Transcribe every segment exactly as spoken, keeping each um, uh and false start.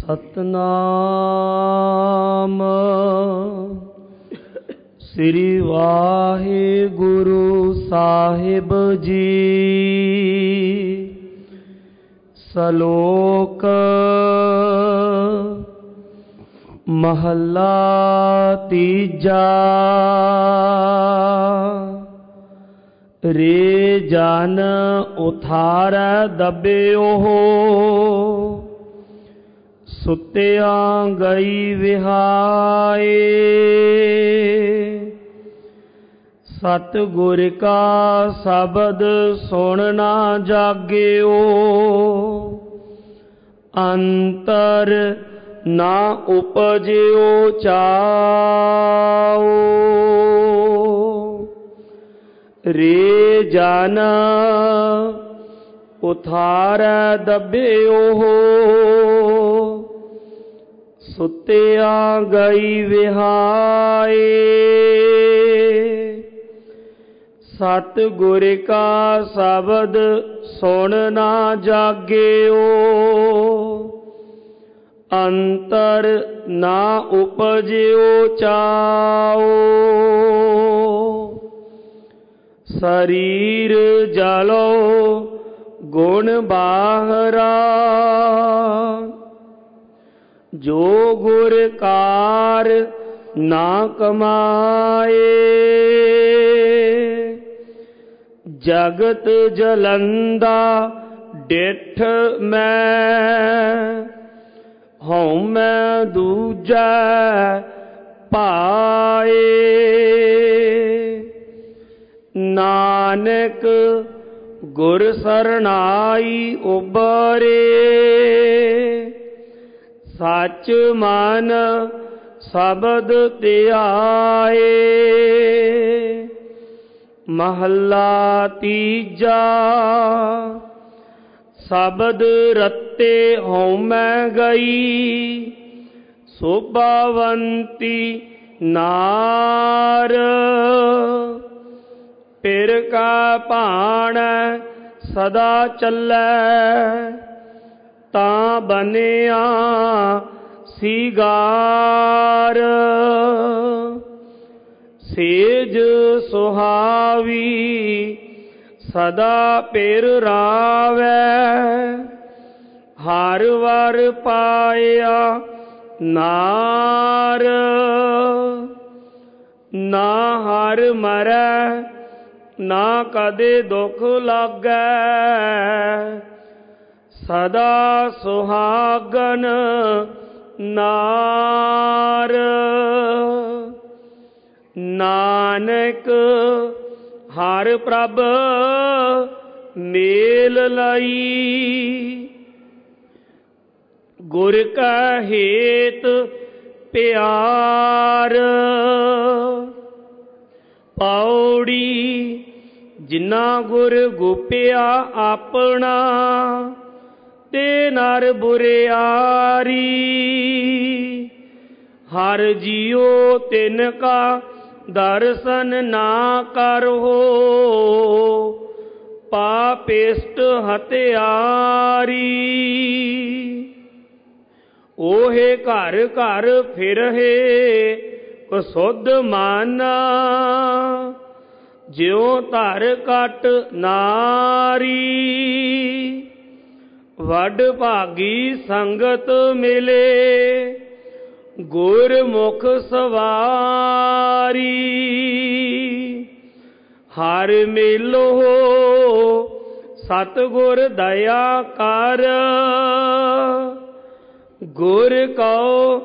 ਸਤਨਾਮ ਸ੍ਰੀ ਵਾਹਿਗੁਰੂ ਸਾਹਿਬ ਜੀ। ਸਲੋਕ ਮਹੱਲਾ ਤੀਜਾ। ਰੇ ਜਨ ਉਥਾਰੈ ਦਬਿਓ, ਸੁੱਤਿਆਂ ਗਈ ਵਿਹਾਏ। ਸਤਿਗੁਰ ਕਾ ਸ਼ਬਦ ਸੁਣ ਨਾ ਜਾਗਿਓ, ਅੰਤਰ ਨਾ ਉਪਜਿਓ ਚਾਓ। ਰੇ ਜਨ ਉਥਾਰੈ ਦਬਿਓ, ਸੁੱਤਿਆਂ ਗਈ ਵਿਹਾਏ। ਸਤਿਗੁਰ ਕਾ ਸ਼ਬਦ ਸੁਣ ਨਾ ਜਾਗਿਓ, ਅੰਤਰ ਨਾ ਉਪਜਿਓ ਚਾਓ। ਸਰੀਰ ਜਲੋ ਗੁਣ ਬਾਹਰਾ, ਜੋ ਗੁਰ ਕਾਰ ਨਾ ਕਮਾਏ। ਜਗਤ ਜਲੰਦਾ ਡਿਠ ਮੈਂ, ਹਉਮੈ ਦੂਜੈ ਪਾਏ। ਨਾਨਕ ਗੁਰ ਸਰਨਾਈ ਉਬਰੇ, ਸੱਚ ਮਨ ਸ਼ਬਦ ਧਿਆਏ। ਮਹੱਲਾ ਤੀਜਾ। ਸ਼ਬਦ ਰਤੇ ਹਉਮੈ ਗਈ, ਸੋਭਾਵੰਤੀ ਨਾਰ। ਪਿਰ ਕਾ ਭਾਣੈ ਸਦਾ ਚੱਲੈ, ਤਾਂ ਬਨਿਆ ਸੀਗਾਰ। ਸੇਜ ਸੁਹਾਵੀ ਸਦਾ ਪਿਰ ਰਾਵੈ, ਹਰ ਵਰ ਪਾਇਆ ਨਾਰ। ਨਾ ਹਰ ਮਰੈ ਨਾ ਕਦੇ ਦੁਖ ਲਾਗੈ, ਸਦਾ ਸੁਹਾਗਨ ਨਾਰ। ਨਾਨਕ ਹਰ ਪ੍ਰਭ ਮੇਲ ਲਈ, ਗੁਰ ਕਾ ਹੇਤ ਪਿਆਰ। ਪੌੜੀ ਜਿਨਾ ਗੁਰ ਗੋਪਿਆ ਆਪਣਾ, ਤੇ ਨਰ ਬੁਰਿਆਰੀ। ਹਰ ਜੀਉ ਤਿਨ ਕਾ ਦਰਸ਼ਨ ਨਾ ਕਰਹੁ, ਪਾਪਿਸ਼ਟ ਹਤਿਆਰੀ। ਓਹੇ ਘਰ ਘਰ ਫਿਰਹਿ ਕਸੁੱਧ ਮਨ, ਜਿਉ ਧਰ ਕਟ ਨਾਰੀ। ਵੱਡ ਭਾਗੀ ਸੰਗਤ ਮਿਲੇ, ਗੁਰਮੁਖ ਸਵਾਰੀ। ਹਰ ਮੇਲੋ ਸਤਿਗੁਰ ਦਇਆ ਕਰ, ਗੁਰ ਕਉ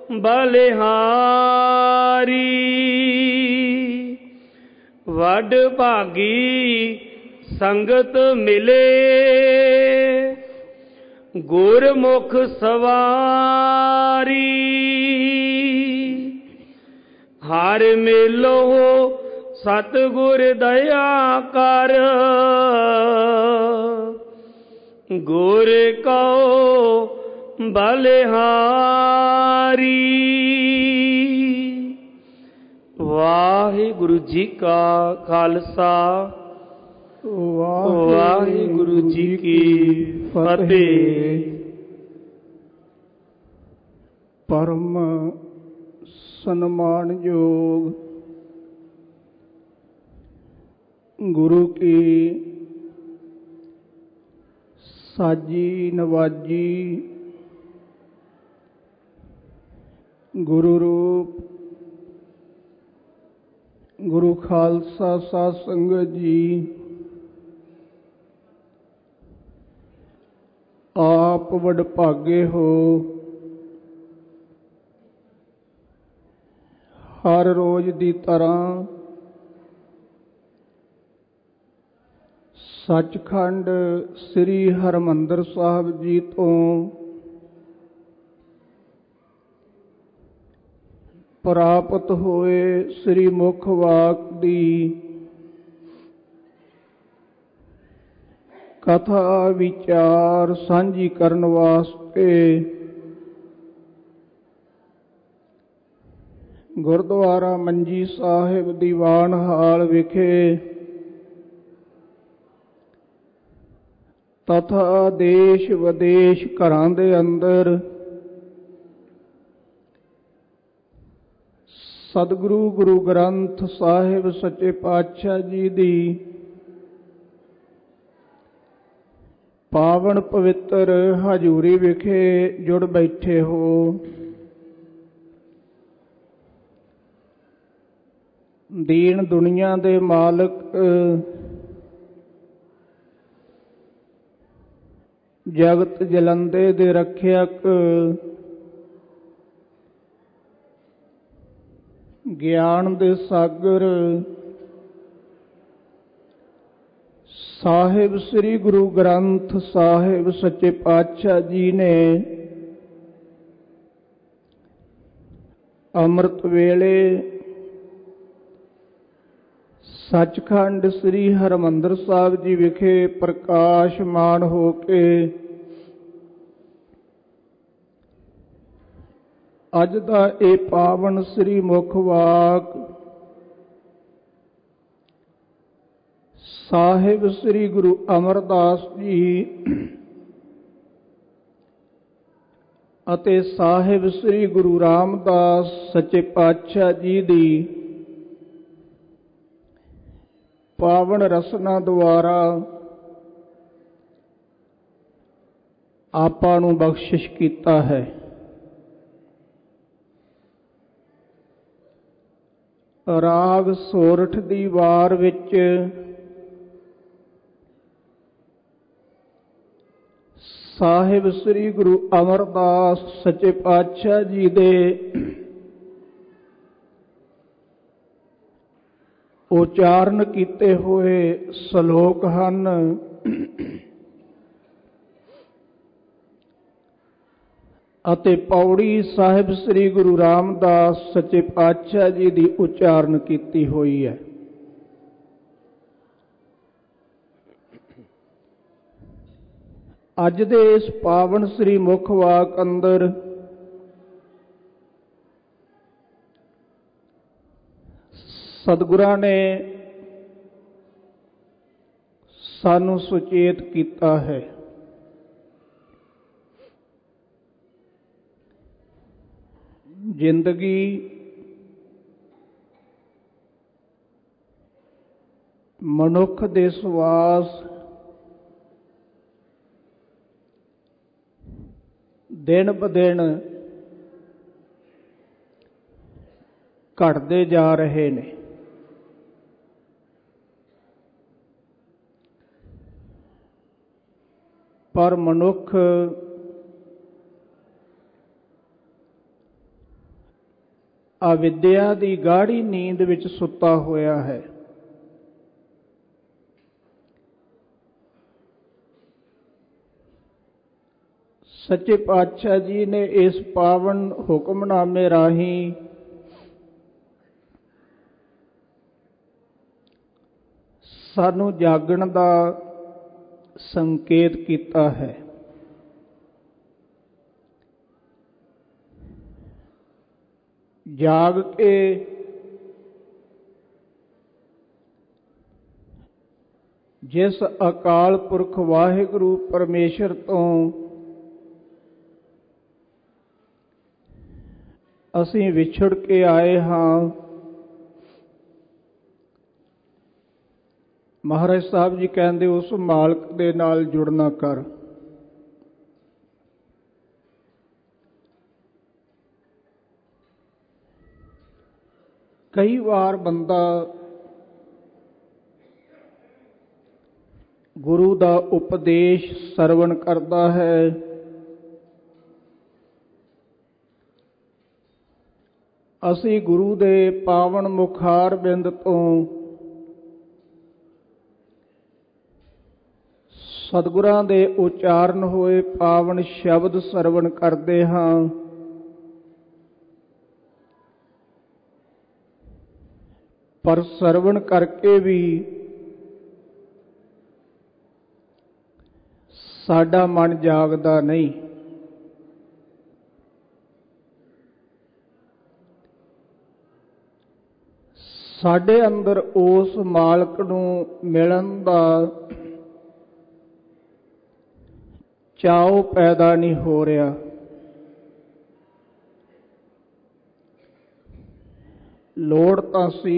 ਬਲਿਹਾਰੀ। ਵੱਡ ਭਾਗੀ ਸੰਗਤ ਮਿਲੇ, ਗੁਰਮੁਖ ਸਵਾਰੀ। ਹਰ ਮੇਲੋ ਸਤਿਗੁਰ ਦਇਆ ਕਰ, ਗੁਰ ਕਉ ਬਲਿਹਾਰੀ। ਵਾਹਿਗੁਰੂ ਜੀ ਕਾ ਖਾਲਸਾ, ਵਾਹਿਗੁਰੂ ਜੀ ਕੀ ਫਤਿਹ। परम सन्मानयोग गुरु की साजी नवाजी गुरु रूप गुरु खालसा साध संगत जी, आप वडभागे हो। हर रोज दी तरह सचखंड श्री हरमंदर साहब जी तो प्राप्त होए श्री मुख वाक दी कथा विचार सांझी करन वास्ते गुरुद्वारा मंजी साहिब दीवान हाल विखे तथा देश विदेश घरां दे अंदर सतगुरु गुरु ग्रंथ साहिब सच्चे पातशाह जी दी पावन पवित्र हजूरी विखे जुड़ बैठे हो। दीन दुनिया दे मालिक जगत जलंदे दे रखियक ज्ञान दे सागर साहिब श्री गुरु ग्रंथ साहिब सच्चे पातशाह जी ने अमृत वेले सचखंड श्री हरमंदर साहब जी विखे प्रकाशमान हो के अज दा ए पावन श्री मुख वाक साहिब श्री गुरु अमरदास जी अते साहिब श्री गुरु रामदास सच्चे पातशाह जी दी पावन रसना द्वारा आपां नूं बख्शिश कीता है। राग सोरठ दी वार विच साहिब श्री गुरु अमरदास सच्चे पातशाह जी दे उचारण कीते हुए सलोक हन। अते पौड़ी साहिब श्री गुरु रामदास सच्चे पातशाह जी की उचारण कीती हुई है। अज दे इस पावन श्री मुख वाक अंदर सतगुरां ने सानू सुचेत किया है। जिंदगी मनुख दे सुवास दिन ब दिन घटते जा रहे ने। पर मनुख अविद्या की गाढ़ी नींद विच सुता होया है। सच्चे पातशाह जी ने इस पावन हुक्मनामे राही सानू जागण दा संकेत किया है। जाग के जिस अकाल पुरख वाहिगुरु परमेश्वर तो ਅਸੀਂ ਵਿਛੜ ਕੇ ਆਏ ਹਾਂ। ਮਹਾਰਾਜ ਸਾਹਿਬ ਜੀ ਕਹਿੰਦੇ ਉਸ ਮਾਲਕ ਦੇ ਨਾਲ ਜੁੜਨਾ ਕਰ। ਕਈ ਵਾਰ ਬੰਦਾ ਗੁਰੂ ਦਾ ਉਪਦੇਸ਼ ਸਰਵਣ ਕਰਦਾ ਹੈ, ਅਸੀਂ ਗੁਰੂ ਦੇ ਪਾਵਨ ਮੁਖਾਰ ਬਿੰਦ ਤੋਂ ਸਤਿਗੁਰਾਂ ਦੇ ਉਚਾਰਨ ਹੋਏ ਪਾਵਨ ਸ਼ਬਦ ਸਰਵਣ ਕਰਦੇ ਹਾਂ। ਪਰ ਸਰਵਣ ਕਰਕੇ ਵੀ ਸਾਡਾ ਮਨ ਜਾਗਦਾ ਨਹੀਂ। ਸਾਡੇ ਅੰਦਰ ਉਸ ਮਾਲਕ ਨੂੰ ਮਿਲਣ ਦਾ ਚਾਉ ਪੈਦਾ ਨਹੀਂ ਹੋ ਰਿਹਾ। ਲੋੜ ਤਾਂ ਸੀ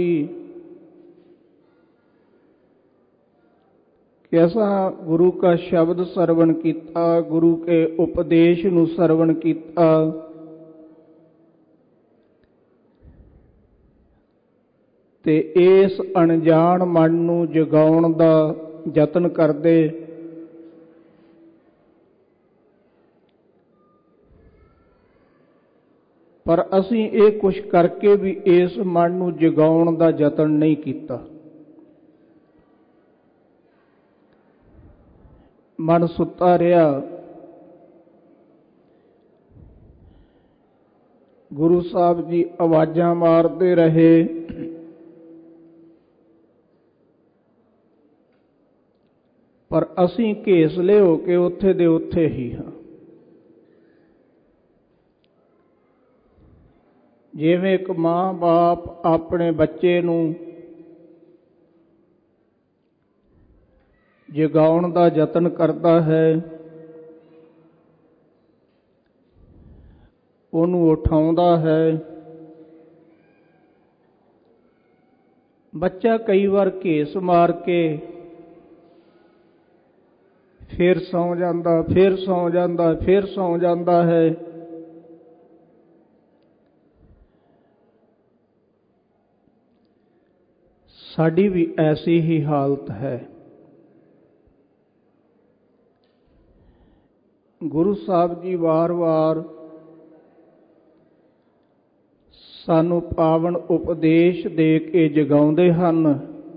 ਕਿ ਅਸਾਂ ਗੁਰੂ ਕਾ ਸ਼ਬਦ ਸਰਵਣ ਕੀਤਾ, ਗੁਰੂ ਕੇ ਉਪਦੇਸ਼ ਨੂੰ ਸਰਵਣ ਕੀਤਾ, ਤੇ ਇਸ ਅਣਜਾਣ ਮਨ ਨੂੰ ਜਗਾਉਣ ਦਾ ਯਤਨ ਕਰਦੇ। ਪਰ ਅਸੀਂ ਇਹ ਕੁਛ ਕਰਕੇ ਵੀ ਇਸ ਮਨ ਨੂੰ ਜਗਾਉਣ ਦਾ ਯਤਨ ਨਹੀਂ ਕੀਤਾ। ਮਨ ਸੁੱਤਾ ਰਿਹਾ। ਗੁਰੂ ਸਾਹਿਬ ਜੀ ਆਵਾਜ਼ਾਂ ਮਾਰਦੇ ਰਹੇ, ਪਰ ਅਸੀਂ ਘੇਸਲੇ ਹੋ ਕੇ ਉੱਥੇ ਦੇ ਉੱਥੇ ਹੀ ਹਾਂ। ਜਿਵੇਂ ਇੱਕ ਮਾਂ ਬਾਪ ਆਪਣੇ ਬੱਚੇ ਨੂੰ ਜਗਾਉਣ ਦਾ ਯਤਨ ਕਰਦਾ ਹੈ, ਉਹਨੂੰ ਉਠਾਉਂਦਾ ਹੈ। ਬੱਚਾ ਕਈ ਵਾਰ ਘੇਸ ਮਾਰ ਕੇ ਫਿਰ ਸੌਂ ਜਾਂਦਾ, ਫਿਰ ਸੌਂ ਜਾਂਦਾ, ਫਿਰ ਸੌਂ ਜਾਂਦਾ ਹੈ। ਸਾਡੀ ਵੀ ਐਸੀ ਹੀ ਹਾਲਤ ਹੈ। ਗੁਰੂ ਸਾਹਿਬ ਜੀ ਵਾਰ-ਵਾਰ ਸਾਨੂੰ ਪਾਵਨ ਉਪਦੇਸ਼ ਦੇ ਕੇ ਜਗਾਉਂਦੇ ਹਨ।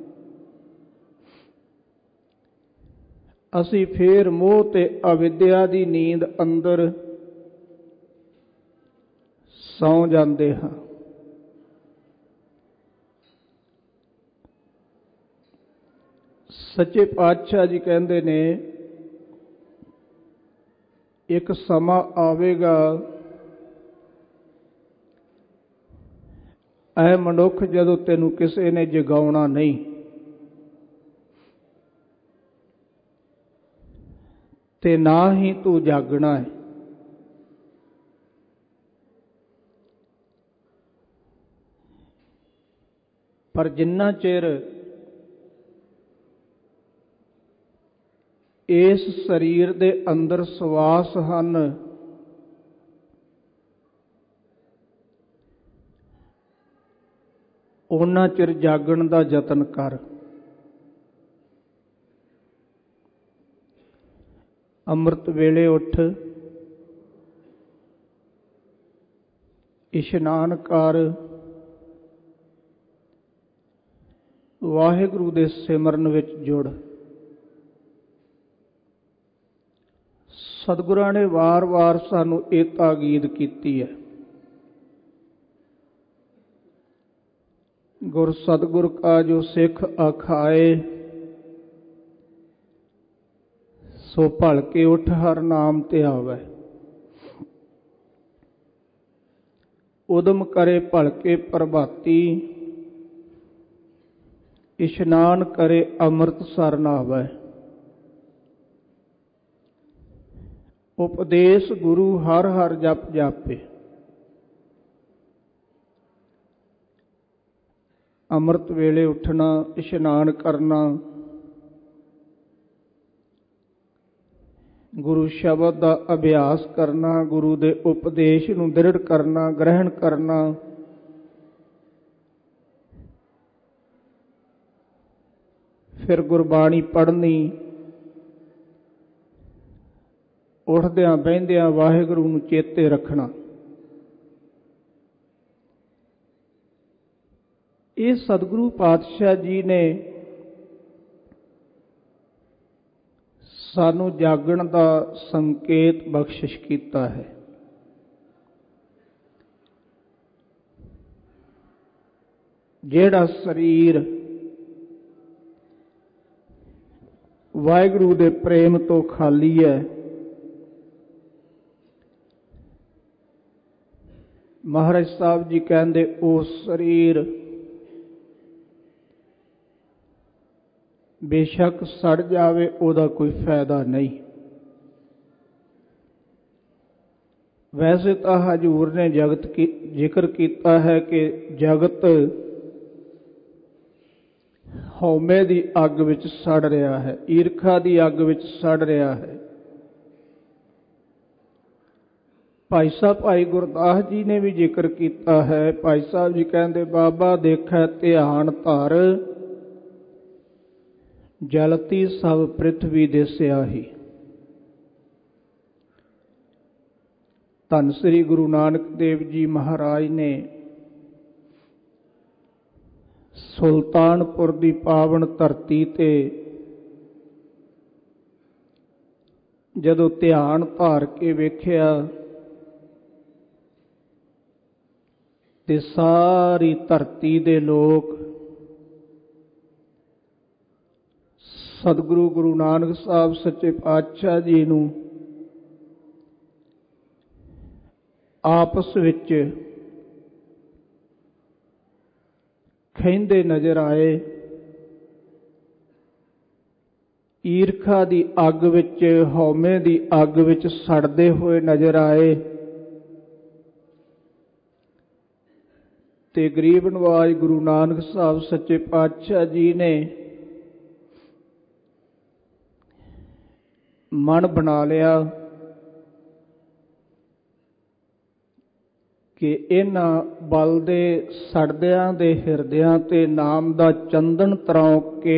ਅਸੀਂ ਫੇਰ ਮੋਹ ਤੇ ਅਵਿਦਿਆ ਦੀ ਨੀਂਦ ਅੰਦਰ ਸੌਂ ਜਾਂਦੇ ਹਾਂ। ਸੱਚੇ ਪਾਤਸ਼ਾਹ ਜੀ ਕਹਿੰਦੇ ਨੇ, ਇੱਕ ਸਮਾਂ ਆਵੇਗਾ, ਐ ਮਨੁੱਖ, ਜਦੋਂ ਤੈਨੂੰ ਕਿਸੇ ਨੇ ਜਗਾਉਣਾ ਨਹੀਂ। ਤੇ ਨਾ ਹੀ ਤੂੰ ਜਾਗਣਾ ਹੈ। ਪਰ ਜਿੰਨਾ ਚਿਰ ਇਸ ਸਰੀਰ ਦੇ ਅੰਦਰ ਸਵਾਸ ਹਨ, ਉਹਨਾਂ ਚਿਰ ਜਾਗਣ ਦਾ ਯਤਨ ਕਰ। ਅੰਮ੍ਰਿਤ ਵੇਲੇ ਉੱਠ, ਇਸ਼ਨਾਨ ਕਰ, ਵਾਹਿਗੁਰੂ ਦੇ ਸਿਮਰਨ ਵਿੱਚ ਜੁੜ। ਸਤਿਗੁਰਾਂ ਨੇ ਵਾਰ-ਵਾਰ ਸਾਨੂੰ ਇਹ ਤਾਕੀਦ ਕੀਤੀ ਹੈ। ਗੁਰ ਸਤਿਗੁਰ ਕਾ ਜੋ ਸਿੱਖ ਆਖਾਏ, ਸੋ ਭਲ ਕੇ ਉਠ ਹਰ ਨਾਮ ਧਿਆਵੈ। ਉਦਮ ਕਰੇ ਭਲ ਕੇ ਪ੍ਰਭਾਤੀ, ਇਸ਼ਨਾਨ ਕਰੇ ਅੰਮ੍ਰਿਤ ਸਰ ਨਾਵੈ। ਉਪਦੇਸ਼ ਗੁਰੂ ਹਰ ਹਰ ਜਪ ਜਾਪੇ। ਅੰਮ੍ਰਿਤ ਵੇਲੇ ਉੱਠਣਾ, ਇਸ਼ਨਾਨ ਕਰਨਾ, ਗੁਰੂ ਸ਼ਬਦ ਦਾ ਅਭਿਆਸ ਕਰਨਾ, ਗੁਰੂ ਦੇ ਉਪਦੇਸ਼ ਨੂੰ ਦ੍ਰਿੜ ਕਰਨਾ, ਗ੍ਰਹਿਣ ਕਰਨਾ, ਫਿਰ ਗੁਰਬਾਣੀ ਪੜ੍ਹਨੀ, ਉੱਠਦਿਆਂ ਬਹਿੰਦਿਆਂ ਵਾਹਿਗੁਰੂ ਨੂੰ ਚੇਤੇ ਰੱਖਣਾ। ਇਹ ਸਤਿਗੁਰੂ ਪਾਤਸ਼ਾਹ ਜੀ ਨੇ ਸਾਨੂੰ ਜਾਗਣ ਦਾ ਸੰਕੇਤ ਬਖਸ਼ਿਸ਼ ਕੀਤਾ ਹੈ। ਜਿਹੜਾ ਸਰੀਰ ਵਾਹਿਗੁਰੂ ਦੇ ਪ੍ਰੇਮ ਤੋਂ ਖਾਲੀ ਹੈ, ਮਹਾਰਾਜ ਸਾਹਿਬ ਜੀ ਕਹਿੰਦੇ ਉਹ ਸਰੀਰ ਬੇਸ਼ੱਕ ਸੜ ਜਾਵੇ, ਉਹਦਾ ਕੋਈ ਫਾਇਦਾ ਨਹੀਂ। ਵੈਸੇ ਤਾਂ ਹਜ਼ੂਰ ਨੇ ਜਗਤ ਕੀ ਜ਼ਿਕਰ ਕੀਤਾ ਹੈ ਕਿ ਜਗਤ ਹਉਮੈ ਦੀ ਅੱਗ ਵਿੱਚ ਸੜ ਰਿਹਾ ਹੈ, ਈਰਖਾ ਦੀ ਅੱਗ ਵਿੱਚ ਸੜ ਰਿਹਾ ਹੈ। ਭਾਈ ਸਾਹਿਬ ਭਾਈ ਗੁਰਦਾਸ ਜੀ ਨੇ ਵੀ ਜ਼ਿਕਰ ਕੀਤਾ ਹੈ। ਭਾਈ ਸਾਹਿਬ ਜੀ ਕਹਿੰਦੇ ਬਾਬਾ ਦੇਖੈ ਧਿਆਨ ਧਰ, ਜਲਤੀ ਸਭ ਪ੍ਰਿਥਵੀ ਦੇ ਸਿਆਹੀ। ਧੰਨ ਸ੍ਰੀ ਗੁਰੂ ਨਾਨਕ ਦੇਵ ਜੀ ਮਹਾਰਾਜ ਨੇ ਸੁਲਤਾਨਪੁਰ ਦੀ ਪਾਵਨ ਧਰਤੀ ਤੇ ਜਦੋਂ ਧਿਆਨ ਧਾਰ ਕੇ ਵੇਖਿਆ ਤੇ ਸਾਰੀ ਧਰਤੀ ਦੇ ਲੋਕ ਸਤਿਗੁਰੂ ਗੁਰੂ ਨਾਨਕ ਸਾਹਿਬ ਸੱਚੇ ਪਾਤਸ਼ਾਹ ਜੀ ਨੂੰ ਆਪਸ ਵਿੱਚ ਖਹਿੰਦੇ ਨਜ਼ਰ ਆਏ। ਈਰਖਾ ਦੀ ਅੱਗ ਵਿੱਚ, ਹਉਮੈ ਦੀ ਅੱਗ ਵਿੱਚ ਸੜਦੇ ਹੋਏ ਨਜ਼ਰ ਆਏ ਤੇ ਗਰੀਬ ਨਵਾਜ ਗੁਰੂ ਨਾਨਕ ਸਾਹਿਬ ਸੱਚੇ ਪਾਤਸ਼ਾਹ ਜੀ ਨੇ ਮਨ ਬਣਾ ਲਿਆ ਕਿ ਇਹਨਾਂ ਬਲਦੇ ਸੜਦਿਆਂ ਦੇ ਹਿਰਦਿਆਂ ਤੇ ਨਾਮ ਦਾ ਚੰਦਨ ਤਰੌਂਕ ਕੇ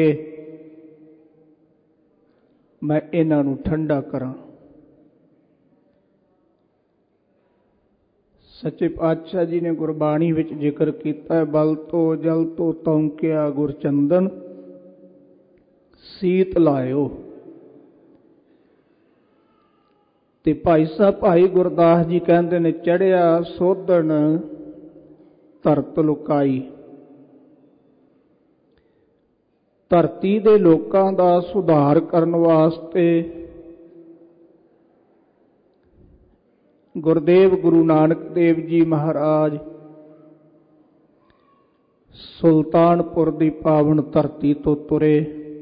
ਮੈਂ ਇਹਨਾਂ ਨੂੰ ਠੰਡਾ ਕਰਾਂ। ਸੱਚੇ ਪਾਤਸ਼ਾਹ ਜੀ ਨੇ ਗੁਰਬਾਣੀ ਵਿੱਚ ਜ਼ਿਕਰ ਕੀਤਾ ਹੈ, ਬਲ ਤੋਂ ਜਲ ਤੋਂ ਤੌਂਕਿਆ ਗੁਰ ਚੰਦਨ, ਸੀਤ ਲਾਇਓ। ਤੇ ਭਾਈ ਸਾਹਿਬ ਭਾਈ ਗੁਰਦਾਸ ਜੀ ਕਹਿੰਦੇ ਨੇ ਚੜ੍ਹਿਆ ਸੋਧਣ ਧਰਤ ਲੁਕਾਈ। ਧਰਤੀ ਦੇ ਲੋਕਾਂ ਦਾ ਸੁਧਾਰ ਕਰਨ ਵਾਸਤੇ ਗੁਰਦੇਵ ਗੁਰੂ ਨਾਨਕ ਦੇਵ ਜੀ ਮਹਾਰਾਜ ਸੁਲਤਾਨਪੁਰ ਦੀ ਪਾਵਨ ਧਰਤੀ ਤੋਂ ਤੁਰੇ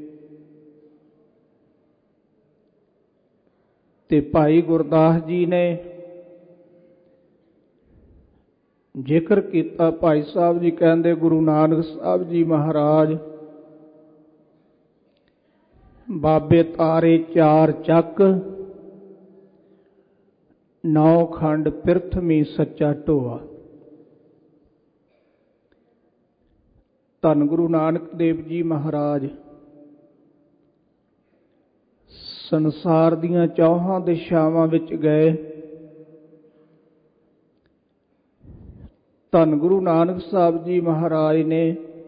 ਤੇ ਭਾਈ ਗੁਰਦਾਸ ਜੀ ਨੇ ਜ਼ਿਕਰ ਕੀਤਾ। ਭਾਈ ਸਾਹਿਬ ਜੀ ਕਹਿੰਦੇ ਗੁਰੂ ਨਾਨਕ ਸਾਹਿਬ ਜੀ ਮਹਾਰਾਜ ਬਾਬੇ ਤਾਰੇ ਚਾਰ ਚੱਕ, ਨੌ ਖੰਡ ਪਿਰਥਮੀ ਸੱਚਾ ਢੋਆ। ਧੰਨ ਗੁਰੂ ਨਾਨਕ ਦੇਵ ਜੀ ਮਹਾਰਾਜ ਸੰਸਾਰ ਦੀਆਂ ਚੌਹਾਂ ਦਿਸ਼ਾਵਾਂ ਵਿੱਚ ਗਏ। ਧੰਨ ਗੁਰੂ ਨਾਨਕ ਸਾਹਿਬ ਜੀ ਮਹਾਰਾਜ ਨੇ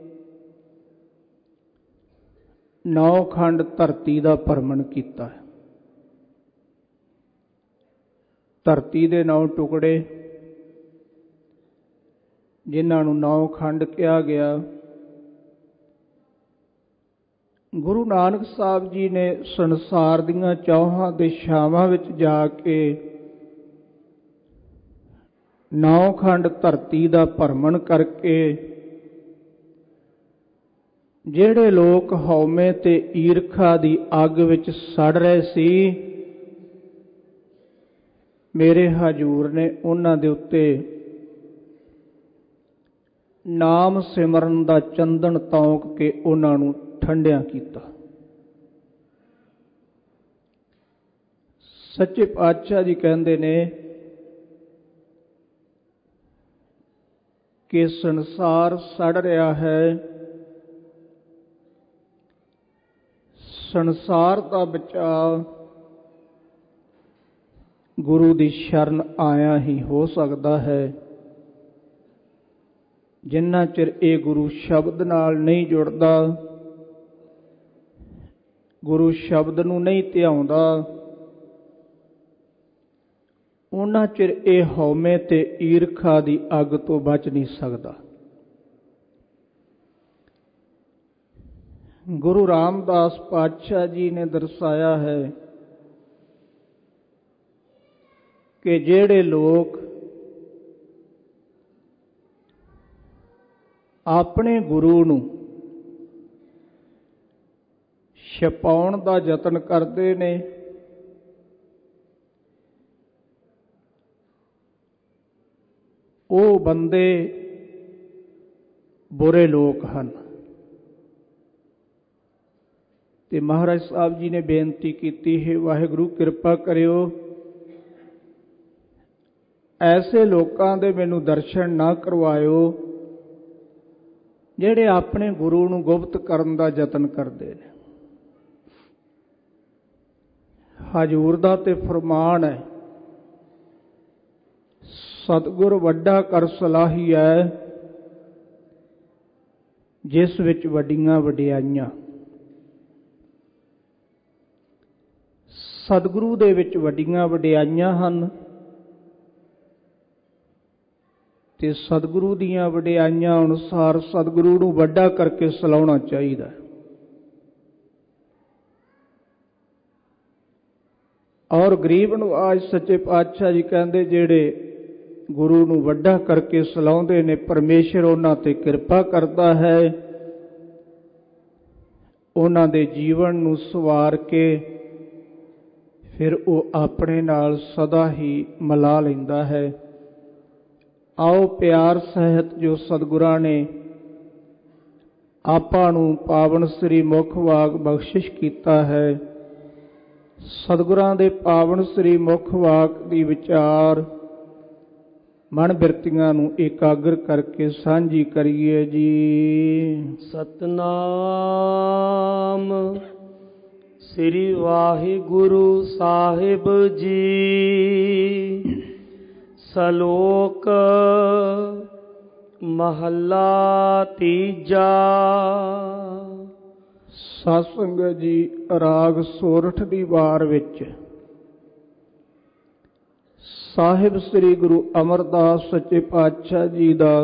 ਨੌ ਖੰਡ ਧਰਤੀ ਦਾ ਭਰਮਣ ਕੀਤਾ ਹੈ। ਧਰਤੀ ਦੇ ਨੌ ਟੁਕੜੇ ਜਿਨ੍ਹਾਂ ਨੂੰ ਨੌ ਖੰਡ ਕਿਹਾ ਗਿਆ, ਗੁਰੂ ਨਾਨਕ ਸਾਹਿਬ ਜੀ ਨੇ ਸੰਸਾਰ ਦੀਆਂ ਚੌਹਾਂ ਦਿਸ਼ਾਵਾਂ ਵਿੱਚ ਜਾ ਕੇ ਨੌ ਖੰਡ ਧਰਤੀ ਦਾ ਭਰਮਣ ਕਰਕੇ ਜਿਹੜੇ ਲੋਕ ਹਉਮੈ ਤੇ ਈਰਖਾ ਦੀ ਅੱਗ ਵਿੱਚ ਸੜ ਰਹੇ ਸੀ, ਮੇਰੇ ਹਜ਼ੂਰ ਨੇ ਉਹਨਾਂ ਦੇ ਉੱਤੇ ਨਾਮ ਸਿਮਰਨ ਦਾ ਚੰਦਨ ਤੌਂਕ ਕੇ ਉਹਨਾਂ ਨੂੰ ਠੰਡਿਆਂ ਕੀਤਾ। ਸੱਚੇ ਪਾਤਸ਼ਾਹ ਜੀ ਕਹਿੰਦੇ ਨੇ ਕਿ ਸੰਸਾਰ ਸੜ ਰਿਹਾ ਹੈ, ਸੰਸਾਰ ਦਾ ਬਚਾਅ ਗੁਰੂ ਦੀ ਸ਼ਰਨ ਆਇਆ ਹੀ ਹੋ ਸਕਦਾ ਹੈ। ਜਿੰਨਾ ਚਿਰ ਇਹ ਗੁਰੂ ਸ਼ਬਦ ਨਾਲ ਨਹੀਂ ਜੁੜਦਾ, ਗੁਰੂ ਸ਼ਬਦ ਨੂੰ ਨਹੀਂ ਧਿਆਉਂਦਾ, ਉਹਨਾਂ ਚਿਰ ਇਹ ਹਉਮੈ ਤੇ ਈਰਖਾ ਦੀ ਅੱਗ ਤੋਂ ਬਚ ਨਹੀਂ ਸਕਦਾ। ਗੁਰੂ ਰਾਮਦਾਸ ਪਾਤਸ਼ਾਹ ਜੀ ਨੇ ਦਰਸਾਇਆ ਹੈ ਕਿ ਜਿਹੜੇ ਲੋਕ ਆਪਣੇ ਗੁਰੂ ਨੂੰ ਛਪਾਉਣ ਦਾ ਯਤਨ ਕਰਦੇ ਨੇ, ਉਹ ਬੰਦੇ ਬੁਰੇ ਲੋਕ ਹਨ। ਤੇ ਮਹਾਰਾਜ ਸਾਹਿਬ ਜੀ ਨੇ ਬੇਨਤੀ ਕੀਤੀ ਹੈ, ਵਾਹਿਗੁਰੂ ਕਿਰਪਾ ਕਰਿਓ, ਐਸੇ ਲੋਕਾਂ ਦੇ ਮੈਨੂੰ ਦਰਸ਼ਨ ਨਾ ਕਰਵਾਇਓ ਜਿਹੜੇ ਆਪਣੇ ਗੁਰੂ ਨੂੰ ਗੁਪਤ ਕਰਨ ਦਾ ਯਤਨ ਕਰਦੇ ਨੇ। ਹਜ਼ੂਰ ਦਾ ਤੇ ਫਰਮਾਨ ਹੈ, ਸਤਿਗੁਰ ਵੱਡਾ ਕਰ ਸਲਾਹੀਐ ਜਿਸ ਵਿੱਚ ਵੱਡੀਆਂ ਵਡਿਆਈਆਂ। ਸਤਿਗੁਰੂ ਦੇ ਵਿੱਚ ਵੱਡੀਆਂ ਵਡਿਆਈਆਂ ਹਨ ਤੇ ਸਤਿਗੁਰੂ ਦੀਆਂ ਵਡਿਆਈਆਂ ਅਨੁਸਾਰ ਸਤਿਗੁਰੂ ਨੂੰ ਵੱਡਾ ਕਰਕੇ ਸਲਾਉਣਾ ਚਾਹੀਦਾ। ਔਰ ਗਰੀਬ ਨਵਾਜ਼ ਸੱਚੇ ਪਾਤਸ਼ਾਹ ਜੀ ਕਹਿੰਦੇ ਜਿਹੜੇ ਗੁਰੂ ਨੂੰ ਵੱਡਾ ਕਰਕੇ ਸਲਾਉਂਦੇ ਨੇ, ਪਰਮੇਸ਼ਰ ਉਹਨਾਂ ਤੇ ਕਿਰਪਾ ਕਰਦਾ ਹੈ, ਉਹਨਾਂ ਦੇ ਜੀਵਨ ਨੂੰ ਸਵਾਰ ਕੇ ਫਿਰ ਉਹ ਆਪਣੇ ਨਾਲ ਸਦਾ ਹੀ ਮਿਲਾ ਲੈਂਦਾ ਹੈ। ਆਓ ਪਿਆਰ ਸਹਿਤ ਜੋ ਸਤਿਗੁਰਾਂ ਨੇ ਆਪਾਂ ਨੂੰ ਪਾਵਨ ਸ੍ਰੀ ਮੁਖ ਵਾਕ ਬਖਸ਼ਿਸ਼ ਕੀਤਾ ਹੈ, ਸਤਿਗੁਰਾਂ ਦੇ ਪਾਵਨ ਸ੍ਰੀ ਮੁਖ ਵਾਕ ਦੀ ਵਿਚਾਰ ਮਨ ਬਿਰਤੀਆਂ ਨੂੰ ਇਕਾਗਰ ਕਰਕੇ ਸਾਂਝੀ ਕਰੀਏ ਜੀ। ਸਤਨਾਮ ਸ੍ਰੀ ਵਾਹਿਗੁਰੂ ਸਾਹਿਬ ਜੀ। ਸਲੋਕ ਮਹੱਲਾ ਤੀਜਾ। ਸਾਧ ਸੰਗਤ ਜੀ, ਰਾਗ ਸੋਰਠ ਦੀ ਵਾਰ ਵਿੱਚ ਸਾਹਿਬ ਸ੍ਰੀ ਗੁਰੂ ਅਮਰਦਾਸ ਸੱਚੇ ਪਾਤਸ਼ਾਹ ਜੀ ਦਾ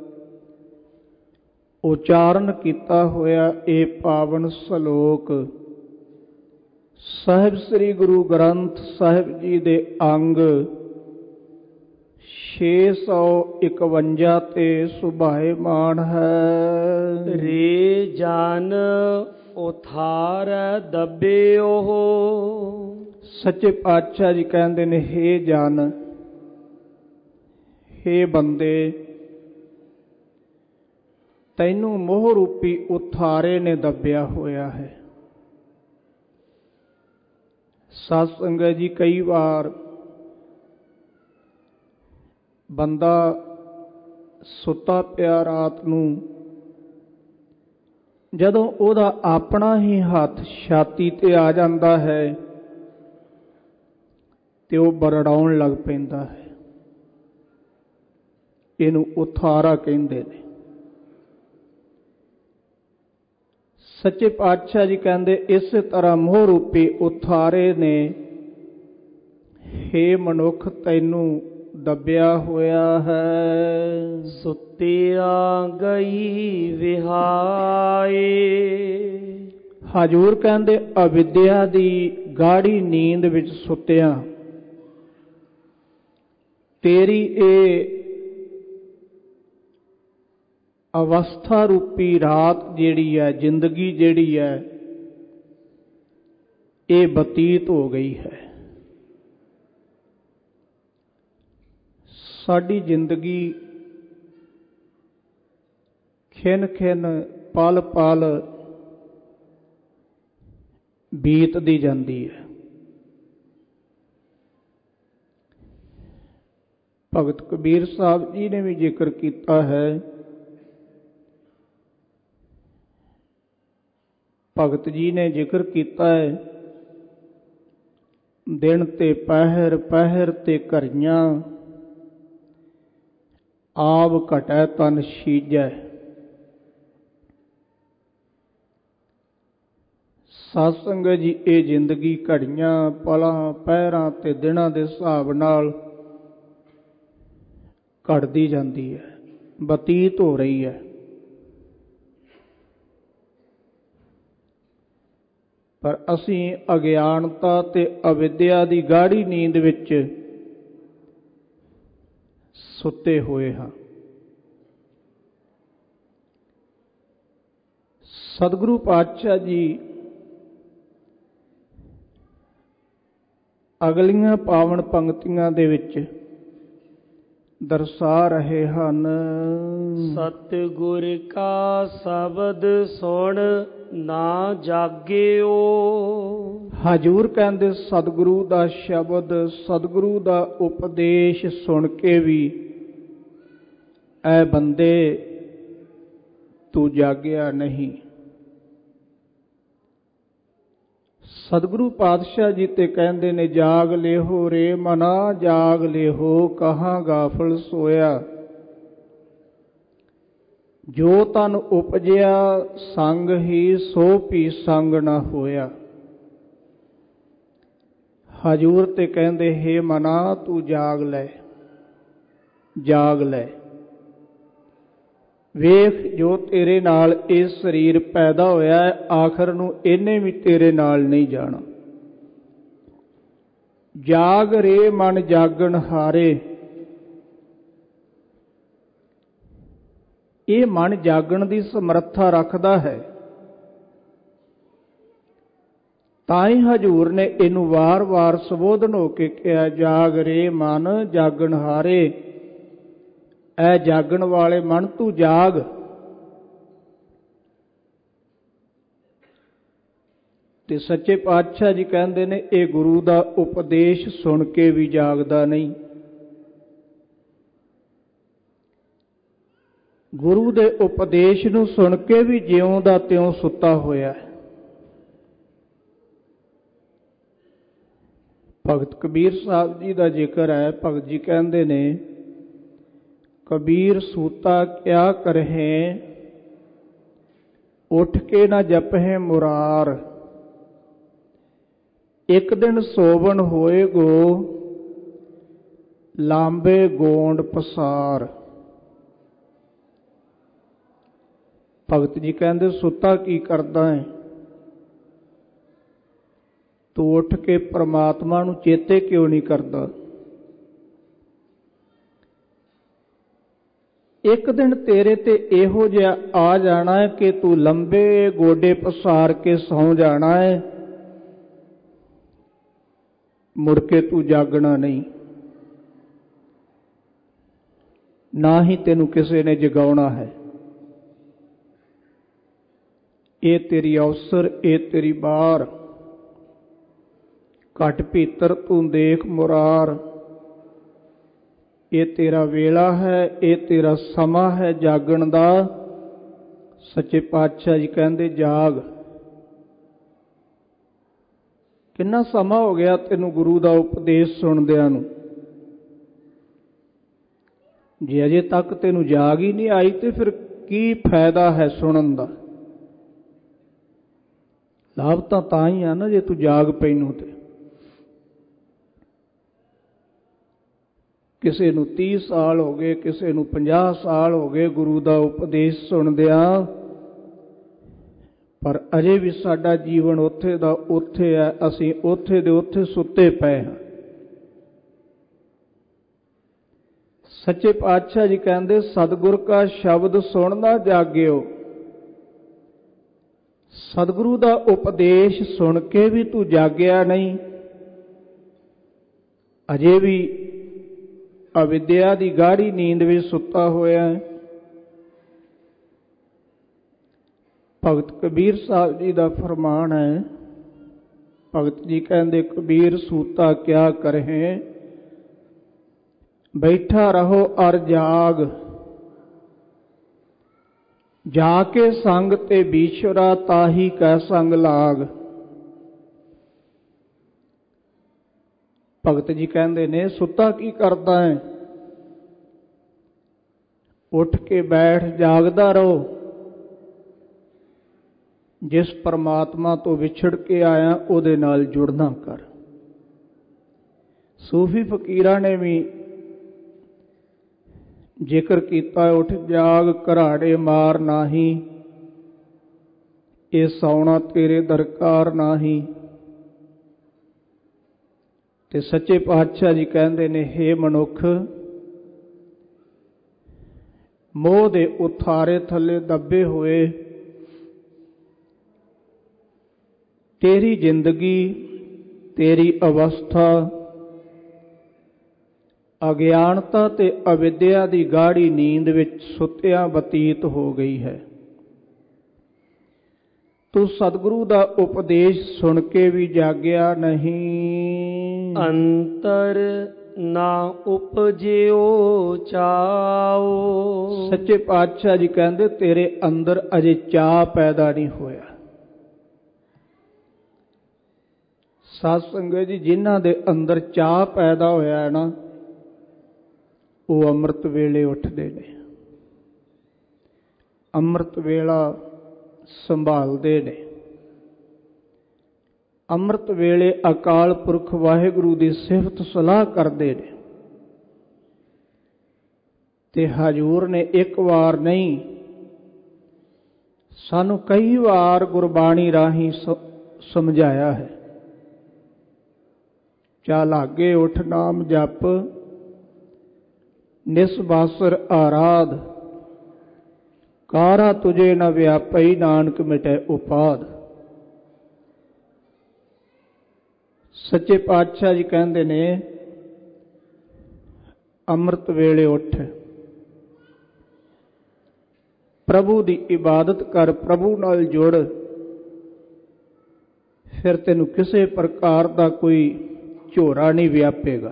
ਉਚਾਰਨ ਕੀਤਾ ਹੋਇਆ ਇਹ ਪਾਵਨ ਸਲੋਕ ਸਾਹਿਬ ਸ੍ਰੀ ਗੁਰੂ ਗ੍ਰੰਥ ਸਾਹਿਬ ਜੀ ਦੇ ਅੰਗ ਛੇ ਸੌ ਇਕਵੰਜਾ ਤੇ ਸੁਭਾਏਮਾਨ ਹੈ। ਰੇ ਜਨ ਉਥਾਰ ਦੱਬਿਓ। ਸੱਚੇ ਪਾਤਸ਼ਾਹ ਜੀ ਕਹਿੰਦੇ ਨੇ, ਹੇ ਜਨ, ਹੇ ਬੰਦੇ, ਤੈਨੂੰ ਮੋਹ ਰੂਪੀ ਉਥਾਰੇ ਨੇ ਦੱਬਿਆ ਹੋਇਆ ਹੈ। ਸਾਧ ਸੰਗਤ ਜੀ, ਕਈ ਵਾਰ ਬੰਦਾ ਸੁੱਤਾ ਪਿਆ ਰਾਤ ਨੂੰ, ਜਦੋਂ ਉਹਦਾ ਆਪਣਾ ਹੀ ਹੱਥ ਛਾਤੀ ਤੇ ਆ ਜਾਂਦਾ ਹੈ ਤੇ ਉਹ ਬਰੜਾਉਣ ਲੱਗ ਪੈਂਦਾ ਹੈ। ਇਹਨੂੰ ਉਥਾਰਾ ਕਹਿੰਦੇ ਨੇ। ਸੱਚੇ ਪਾਤਸ਼ਾਹ ਜੀ ਕਹਿੰਦੇ, ਇਸੇ ਤਰ੍ਹਾਂ ਮੋਹ ਰੂਪੀ ਉਥਾਰੇ ਨੇ ਹੇ ਮਨੁੱਖ ਤੈਨੂੰ ਦੱਬਿਆ ਹੋਇਆ ਹੈ। ਸੁੱਤਿਆ ਗਈ ਵਿਹਾਏ। ਹਜ਼ੂਰ ਕਹਿੰਦੇ, ਅਵਿਦਿਆ ਦੀ ਗਾੜੀ ਨੀਂਦ ਵਿੱਚ ਸੁੱਤਿਆਂ ਤੇਰੀ ਇਹ ਅਵਸਥਾ ਰੂਪੀ ਰਾਤ ਜਿਹੜੀ ਹੈ, ਜ਼ਿੰਦਗੀ ਜਿਹੜੀ ਹੈ, ਇਹ ਬਤੀਤ ਹੋ ਗਈ ਹੈ। ਸਾਡੀ ਜ਼ਿੰਦਗੀ ਖਿਨ ਖਿਨ ਪਲ ਪਲ ਬੀਤਦੀ ਜਾਂਦੀ ਹੈ। ਭਗਤ ਕਬੀਰ ਸਾਹਿਬ ਜੀ ਨੇ ਵੀ ਜ਼ਿਕਰ ਕੀਤਾ ਹੈ, ਭਗਤ ਜੀ ਨੇ ਜ਼ਿਕਰ ਕੀਤਾ ਹੈ, ਦਿਨ ਤੇ ਪਹਿਰ ਪਹਿਰ ਤੇ ਘਰੀਆਂ, ਆਬ ਘਟੈ ਤਨ ਸੀਜੈ। ਸਾਧ ਸੰਗਤ ਜੀ, ਇਹ ਜ਼ਿੰਦਗੀ ਘੜੀਆਂ ਪਲਾਂ ਪਹਿਰਾਂ ਤੇ ਦਿਨਾਂ ਦੇ ਹਿਸਾਬ ਨਾਲ ਘਟਦੀ ਜਾਂਦੀ ਹੈ, ਬਤੀਤ ਹੋ ਰਹੀ ਹੈ। ਪਰ ਅਸੀਂ ਅਗਿਆਨਤਾ ਤੇ ਅਵਿਦਿਆ ਦੀ ਗਾੜੀ ਨੀਂਦ ਵਿੱਚ ਸੁੱਤੇ ਹੋਏ ਹਾਂ। ਸਤਿਗੁਰੂ ਪਾਤਸ਼ਾਹ ਜੀ ਅਗਲੀਆਂ ਪਾਵਨ ਪੰਕਤੀਆਂ ਦੇ ਵਿੱਚ ਦਰਸਾ ਰਹੇ ਹਨ। ਸਤਿਗੁਰ ਕਾ ਸ਼ਬਦ ਸੁਣ ਨਾ ਜਾਗਿਓ। ਹਜ਼ੂਰ ਕਹਿੰਦੇ ਸਤਿਗੁਰੂ ਦਾ ਸ਼ਬਦ, ਸਤਿਗੁਰੂ ਦਾ ਉਪਦੇਸ਼ ਸੁਣ ਕੇ ਵੀ ਐ ਬੰਦੇ ਤੂੰ ਜਾਗਿਆ ਨਹੀਂ। ਸਤਿਗੁਰੂ ਪਾਤਸ਼ਾਹ ਜੀ ਤੇ ਕਹਿੰਦੇ ਨੇ, ਜਾਗ ਲਿਹੋ ਰੇ ਮਨਾ ਜਾਗ ਲਿਹੋ, ਕਹਾਂ ਗਾਫਲ ਸੋਇਆ। ਜੋ ਤਨ ਉਪਜਿਆ ਸੰਗ ਹੀ, ਸੋ ਭੀ ਸੰਗ ਨਾ ਹੋਇਆ। ਹਜ਼ੂਰ ਤੇ ਕਹਿੰਦੇ, ਹੇ ਮਨਾ ਤੂੰ ਜਾਗ ਲੈ, ਜਾਗ ਲੈ। ਵੇਖ ਜੋ ਤੇਰੇ ਨਾਲ ਇਹ ਸਰੀਰ ਪੈਦਾ ਹੋਇਆ ਹੈ, ਆਖਰ ਨੂੰ ਇਹਨੇ ਵੀ ਤੇਰੇ ਨਾਲ ਨਹੀਂ ਜਾਣਾ। ਜਾਗ ਰੇ ਮਨ ਜਾਗਣ ਹਾਰੇ। ਇਹ ਮਨ ਜਾਗਣ ਦੀ ਸਮਰੱਥਾ ਰੱਖਦਾ ਹੈ, ਤਾਂ ਹੀ ਹਜ਼ੂਰ ਨੇ ਇਹਨੂੰ ਵਾਰ-ਵਾਰ ਸੰਬੋਧਨ ਹੋ ਕੇ ਕਿਹਾ, ਜਾਗ ਰੇ ਮਨ ਜਾਗਣ ਹਾਰੇ। ਐ ਜਾਗਣ ਵਾਲੇ ਮਨ ਤੂੰ ਜਾਗ। ਤੇ ਸੱਚੇ ਪਾਤਸ਼ਾਹ ਜੀ ਕਹਿੰਦੇ ਨੇ, ਇਹ ਗੁਰੂ ਦਾ ਉਪਦੇਸ਼ ਸੁਣ ਕੇ ਵੀ ਜਾਗਦਾ ਨਹੀਂ। ਗੁਰੂ ਦੇ ਉਪਦੇਸ਼ ਨੂੰ ਸੁਣ ਕੇ ਵੀ ਜਿਉਂ ਦਾ ਤਿਉਂ ਸੁੱਤਾ ਹੋਇਆ ਹੈ। ਭਗਤ ਕਬੀਰ ਸਾਹਿਬ ਜੀ ਦਾ ਜ਼ਿਕਰ ਹੈ। ਭਗਤ ਜੀ ਕਹਿੰਦੇ ਨੇ, ਕਬੀਰ ਸੂਤਾ ਕਿਆ ਕਰਹਿ, ਉੱਠ ਕੇ ਨਾ ਜਪਹਿ ਮੁਰਾਰ। ਇੱਕ ਦਿਨ ਸੋਵਨ ਹੋਏਗੋ, ਲਾਂਬੇ ਗੋਂਡ ਪਸਾਰ। ਭਗਤ ਜੀ ਕਹਿੰਦੇ, ਸੁੱਤਾ ਕੀ ਕਰਦਾ ਹੈ? ਤੂੰ ਉੱਠ ਕੇ ਪ੍ਰਮਾਤਮਾ ਨੂੰ ਚੇਤੇ ਕਿਉਂ ਨਹੀਂ ਕਰਦਾ? ਇੱਕ ਦਿਨ ਤੇਰੇ ਤੇ ਇਹੋ ਜਿਹਾ ਆ ਜਾਣਾ ਹੈ ਕਿ ਤੂੰ ਲੰਬੇ ਗੋਡੇ ਪਸਾਰ ਕੇ ਸੌਂ ਜਾਣਾ ਹੈ, ਮੁੜ ਕੇ ਤੂੰ ਜਾਗਣਾ ਨਹੀਂ, ਨਾ ਹੀ ਤੈਨੂੰ ਕਿਸੇ ਨੇ ਜਗਾਉਣਾ ਹੈ। ਇਹ ਤੇਰੀ ਅਵਸਰ, ਇਹ ਤੇਰੀ ਬਾਰ। ਘਟ ਭੀਤਰ ਤੂੰ ਦੇਖ ਮੁਰਾਰ। ਇਹ ਤੇਰਾ ਵੇਲਾ ਹੈ, ਇਹ ਤੇਰਾ ਸਮਾਂ ਹੈ ਜਾਗਣ ਦਾ। ਸੱਚੇ ਪਾਤਸ਼ਾਹ ਜੀ ਕਹਿੰਦੇ, ਜਾਗ। ਕਿੰਨਾ ਸਮਾਂ ਹੋ ਗਿਆ ਤੈਨੂੰ ਗੁਰੂ ਦਾ ਉਪਦੇਸ਼ ਸੁਣਦਿਆਂ ਨੂੰ? ਜੇ ਅਜੇ ਤੱਕ ਤੈਨੂੰ ਜਾਗ ਹੀ ਨਹੀਂ ਆਈ ਤੇ ਫਿਰ ਕੀ ਫਾਇਦਾ ਹੈ ਸੁਣਨ ਦਾ? ਲਾਭ ਤਾਂ ਤਾਂ ਹੀ ਆ ਨਾ ਜੇ ਤੂੰ ਜਾਗ ਪੈਨੂੰ। ਤੇ ਕਿਸੇ ਨੂੰ ਤੀਹ ਸਾਲ ਹੋ ਗਏ, ਕਿਸੇ ਨੂੰ ਪੰਜਾਹ ਸਾਲ ਹੋ ਗਏ ਗੁਰੂ ਦਾ ਉਪਦੇਸ਼ ਸੁਣਦਿਆਂ, ਪਰ ਅਜੇ ਵੀ ਸਾਡਾ ਜੀਵਨ ਉੱਥੇ ਦਾ ਉੱਥੇ ਹੈ, ਅਸੀਂ ਉੱਥੇ ਦੇ ਉੱਥੇ ਸੁੱਤੇ ਪਏ ਹਾਂ। ਸੱਚੇ ਪਾਤਸ਼ਾਹ ਜੀ ਕਹਿੰਦੇ, ਸਤਿਗੁਰ ਕਾ ਸ਼ਬਦ ਸੁਣਨਾ ਜਾਗਿਓ। ਸਤਿਗੁਰੂ ਦਾ ਉਪਦੇਸ਼ ਸੁਣ ਕੇ ਵੀ ਤੂੰ ਜਾਗਿਆ ਨਹੀਂ, ਅਜੇ ਵੀ ਅਵਿਦਿਆ ਦੀ ਗਾੜੀ ਨੀਂਦ ਵਿੱਚ ਸੁੱਤਾ ਹੋਇਆ ਹੈ। ਭਗਤ ਕਬੀਰ ਸਾਹਿਬ ਜੀ ਦਾ ਫਰਮਾਨ ਹੈ। ਭਗਤ ਜੀ ਕਹਿੰਦੇ, ਕਬੀਰ ਸੂਤਾ ਕਿਆ ਕਰਹਿ, ਬੈਠਾ ਰਹੋ ਅਰ ਜਾਗ, ਜਾ ਕੇ ਸੰਗ ਤੇ ਬੀਸ਼ਰਾ, ਤਾਹੀ ਕੈ ਸੰਗ ਲਾਗ। ਭਗਤ ਜੀ ਕਹਿੰਦੇ ਨੇ, ਸੁੱਤਾ ਕੀ ਕਰਦਾ ਹੈ, ਉੱਠ ਕੇ ਬੈਠ, ਜਾਗਦਾ ਰਹੋ। ਜਿਸ ਪਰਮਾਤਮਾ ਤੋਂ ਵਿਛੜ ਕੇ ਆਇਆ ਉਹਦੇ ਨਾਲ ਜੁੜਨਾ ਕਰ। ਸੂਫੀ ਫਕੀਰਾਂ ਨੇ ਵੀ ਜ਼ਿਕਰ ਕੀਤਾ, ਉੱਠ ਜਾਗ ਘਰਾੜੇ ਮਾਰ ਨਾਹੀ, ਇਹ ਸੌਣਾ ਤੇਰੇ ਦਰਕਾਰ ਨਾਹੀ। ਤੇ ਸੱਚੇ ਪਾਤਸ਼ਾਹ ਜੀ ਕਹਿੰਦੇ ਨੇ, ਹੇ ਮਨੁੱਖ, ਮੋਹ ਦੇ ਉਥਾਰੇ ਥੱਲੇ ਦੱਬੇ ਹੋਏ ਤੇਰੀ ਜ਼ਿੰਦਗੀ, ਤੇਰੀ ਅਵਸਥਾ ਅਗਿਆਨਤਾ ਤੇ ਅਵਿਦਿਆ ਦੀ ਗਾੜੀ ਨੀਂਦ ਵਿੱਚ ਸੁੱਤਿਆਂ ਬਤੀਤ ਹੋ ਗਈ ਹੈ। ਤੂੰ ਸਤਿਗੁਰੂ ਦਾ ਉਪਦੇਸ਼ ਸੁਣ ਕੇ ਵੀ ਜਾਗਿਆ ਨਹੀਂ। ਅੰਤਰ ਨਾ ਉਪਜਿਓ ਚਾਓ। ਸੱਚੇ ਪਾਤਸ਼ਾਹ ਜੀ ਕਹਿੰਦੇ, ਤੇਰੇ ਅੰਦਰ ਅਜੇ ਚਾਅ ਪੈਦਾ ਨਹੀਂ ਹੋਇਆ। ਸਾਧ ਸੰਗਤ ਜੀ, ਜਿਨ੍ਹਾਂ ਦੇ ਅੰਦਰ ਚਾਅ ਪੈਦਾ ਹੋਇਆ ਹੈ ਨਾ, ਉਹ ਅੰਮ੍ਰਿਤ ਵੇਲੇ ਉੱਠਦੇ ਨੇ, ਅੰਮ੍ਰਿਤ ਵੇਲਾ ਸੰਭਾਲਦੇ ਨੇ, ਅੰਮ੍ਰਿਤ ਵੇਲੇ ਅਕਾਲ ਪੁਰਖ ਵਾਹਿਗੁਰੂ ਦੀ ਸਿਫਤ ਸਲਾਹ ਕਰਦੇ ਨੇ। ਤੇ ਹਜ਼ੂਰ ਨੇ ਇੱਕ ਵਾਰ ਨਹੀਂ, ਸਾਨੂੰ ਕਈ ਵਾਰ ਗੁਰਬਾਣੀ ਰਾਹੀਂ ਸਮਝਾਇਆ ਹੈ। ਚਾ ਲਾਗੇ ਉਠ ਨਾਮ ਜਪ, ਨਿਸਬਾਸਰ ਆਰਾਧ, ਕਾਰਾ ਤੁਝੇ ਨ ਵਿਆਪਈ, ਨਾਨਕ ਮਿਟੈ ਉਪਾਦ। ਸੱਚੇ ਪਾਤਸ਼ਾਹ ਜੀ ਕਹਿੰਦੇ ਨੇ, ਅੰਮ੍ਰਿਤ ਵੇਲੇ ਉੱਠ, ਪ੍ਰਭੂ ਦੀ ਇਬਾਦਤ ਕਰ, ਪ੍ਰਭੂ ਨਾਲ ਜੁੜ, ਫਿਰ ਤੈਨੂੰ ਕਿਸੇ ਪ੍ਰਕਾਰ ਦਾ ਕੋਈ ਝੋਰਾ ਨਹੀਂ ਵਿਆਪੇਗਾ।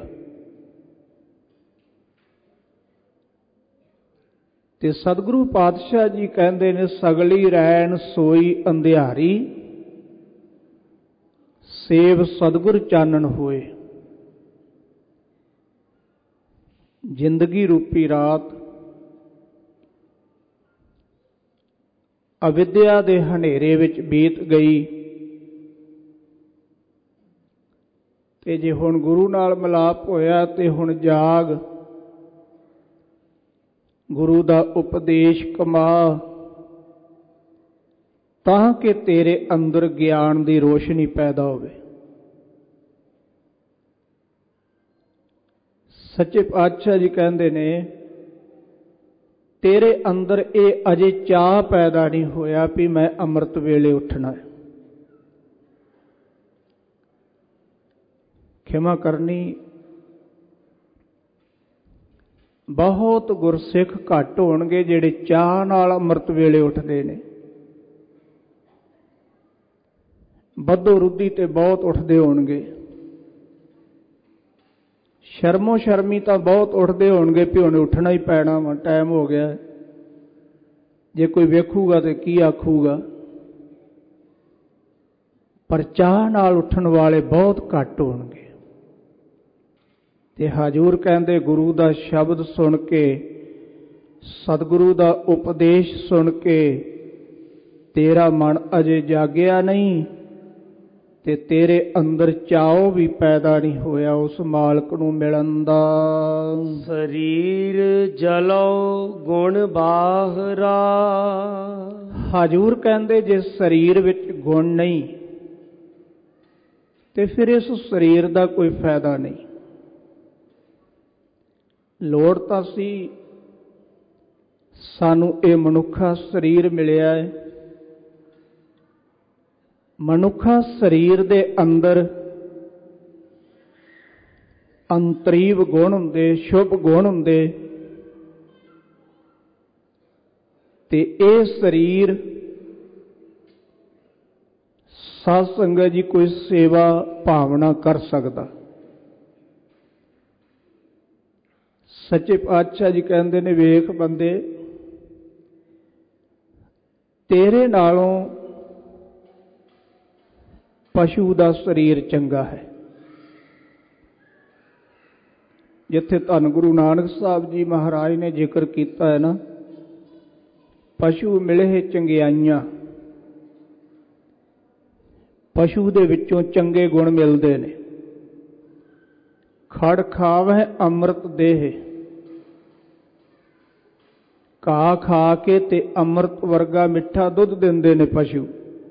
ਤੇ ਸਤਿਗੁਰੂ ਪਾਤਸ਼ਾਹ ਜੀ ਕਹਿੰਦੇ ਨੇ, ਸਗਲੀ ਰੈਣ ਸੋਈ ਅੰਧਿਆਰੀ, ਸੇਵ ਸਤਿਗੁਰ ਚਾਨਣ ਹੋਏ। ਜ਼ਿੰਦਗੀ ਰੂਪੀ ਰਾਤ ਅਵਿਦਿਆ ਦੇ ਹਨੇਰੇ ਵਿੱਚ ਬੀਤ ਗਈ, ਤੇ ਜੇ ਹੁਣ ਗੁਰੂ ਨਾਲ ਮਿਲਾਪ ਹੋਇਆ ਤੇ ਹੁਣ ਜਾਗ, ਗੁਰੂ ਦਾ ਉਪਦੇਸ਼ ਕਮਾ, ਤਾਂ ਕਿ ਤੇਰੇ ਅੰਦਰ ਗਿਆਨ ਦੀ ਰੋਸ਼ਨੀ ਪੈਦਾ ਹੋਵੇ। ਸੱਚੇ ਪਾਤਸ਼ਾਹ ਜੀ ਕਹਿੰਦੇ ਨੇ, ਤੇਰੇ ਅੰਦਰ ਇਹ ਅਜੇ ਚਾਅ ਪੈਦਾ ਨਹੀਂ ਹੋਇਆ ਵੀ ਮੈਂ ਅੰਮ੍ਰਿਤ ਵੇਲੇ ਉੱਠਣਾ ਹੈ। ਖਿਮਾ ਕਰਨੀ, ਬਹੁਤ ਗੁਰਸਿੱਖ ਘੱਟ ਹੋਣਗੇ ਜਿਹੜੇ ਚਾਅ ਨਾਲ ਅੰਮ੍ਰਿਤ ਵੇਲੇ ਉੱਠਦੇ ਨੇ। ਬੱਧੋ ਰੁੱਧੀ ਤੇ ਬਹੁਤ ਉੱਠਦੇ ਹੋਣਗੇ। ਸ਼ਰਮੋ ਸ਼ਰਮੀ ਤਾਂ ਬਹੁਤ ਉੱਠਦੇ ਹੋਣਗੇ ਵੀ ਹੁਣ ਉੱਠਣਾ ਹੀ ਪੈਣਾ ਵਾ, ਟਾਈਮ ਹੋ ਗਿਆ। ਜੇ ਕੋਈ ਵੇਖੂਗਾ ਤੇ ਕੀ ਆਖੂਗਾ। ਪਰ ਚਾਹ ਨਾਲ ਉੱਠਣ ਵਾਲੇ ਬਹੁਤ ਘੱਟ ਹੋਣਗੇ। ਤੇ ਹਜ਼ੂਰ ਕਹਿੰਦੇ, ਗੁਰੂ ਦਾ ਸ਼ਬਦ ਸੁਣ ਕੇ, ਸਤਿਗੁਰੂ ਦਾ ਉਪਦੇਸ਼ ਸੁਣ ਕੇ ਤੇਰਾ ਮਨ ਅਜੇ ਜਾਗਿਆ ਨਹੀਂ, ਤੇ ਤੇਰੇ ਅੰਦਰ ਚਾਅ ਵੀ ਪੈਦਾ ਨਹੀਂ ਹੋਇਆ ਉਸ ਮਾਲਕ ਨੂੰ ਮਿਲਣ ਦਾ। ਸਰੀਰ ਜਲੋ ਗੁਣ ਬਾਹਰਾ। ਹਜ਼ੂਰ ਕਹਿੰਦੇ, ਜੇ ਸਰੀਰ ਵਿੱਚ ਗੁਣ ਨਹੀਂ ਤੇ ਫਿਰ ਇਸ ਸਰੀਰ ਦਾ ਕੋਈ ਫਾਇਦਾ ਨਹੀਂ। ਲੋੜ ਤਾਂ ਸੀ ਸਾਨੂੰ ਇਹ ਮਨੁੱਖਾ ਸਰੀਰ ਮਿਲਿਆ ਹੈ। ਮਨੁੱਖਾ ਸਰੀਰ ਦੇ ਅੰਦਰ ਅੰਤਰੀਵ ਗੁਣ ਹੁੰਦੇ, ਸ਼ੁਭ ਗੁਣ ਹੁੰਦੇ, ਤੇ ਇਹ ਸਰੀਰ ਸਾਧ ਸੰਗਤ ਜੀ ਕੋਈ ਸੇਵਾ ਭਾਵਨਾ ਕਰ ਸਕਦਾ। ਸੱਚੇ ਪਾਤਸ਼ਾਹ ਜੀ ਕਹਿੰਦੇ ਨੇ, ਵੇਖ ਬੰਦੇ, ਤੇਰੇ ਨਾਲੋਂ ਪਸ਼ੂ ਦਾ ਸਰੀਰ ਚੰਗਾ ਹੈ। ਜਿੱਥੇ ਧੰਨ ਗੁਰੂ ਨਾਨਕ ਸਾਹਿਬ ਜੀ ਮਹਾਰਾਜ ਨੇ ਜ਼ਿਕਰ ਕੀਤਾ ਹੈ ਨਾ, ਪਸ਼ੂ ਮਿਲੇ ਚੰਗਿਆਈਆਂ, ਪਸ਼ੂ ਦੇ ਵਿੱਚੋਂ ਚੰਗੇ ਗੁਣ ਮਿਲਦੇ ਨੇ। ਖੜ ਖਾਵਹਿ ਅੰਮ੍ਰਿਤ ਦੇਹ, ਘਾਹ ਖਾ ਕੇ ਤੇ ਅੰਮ੍ਰਿਤ ਵਰਗਾ ਮਿੱਠਾ ਦੁੱਧ ਦਿੰਦੇ ਨੇ ਪਸ਼ੂ।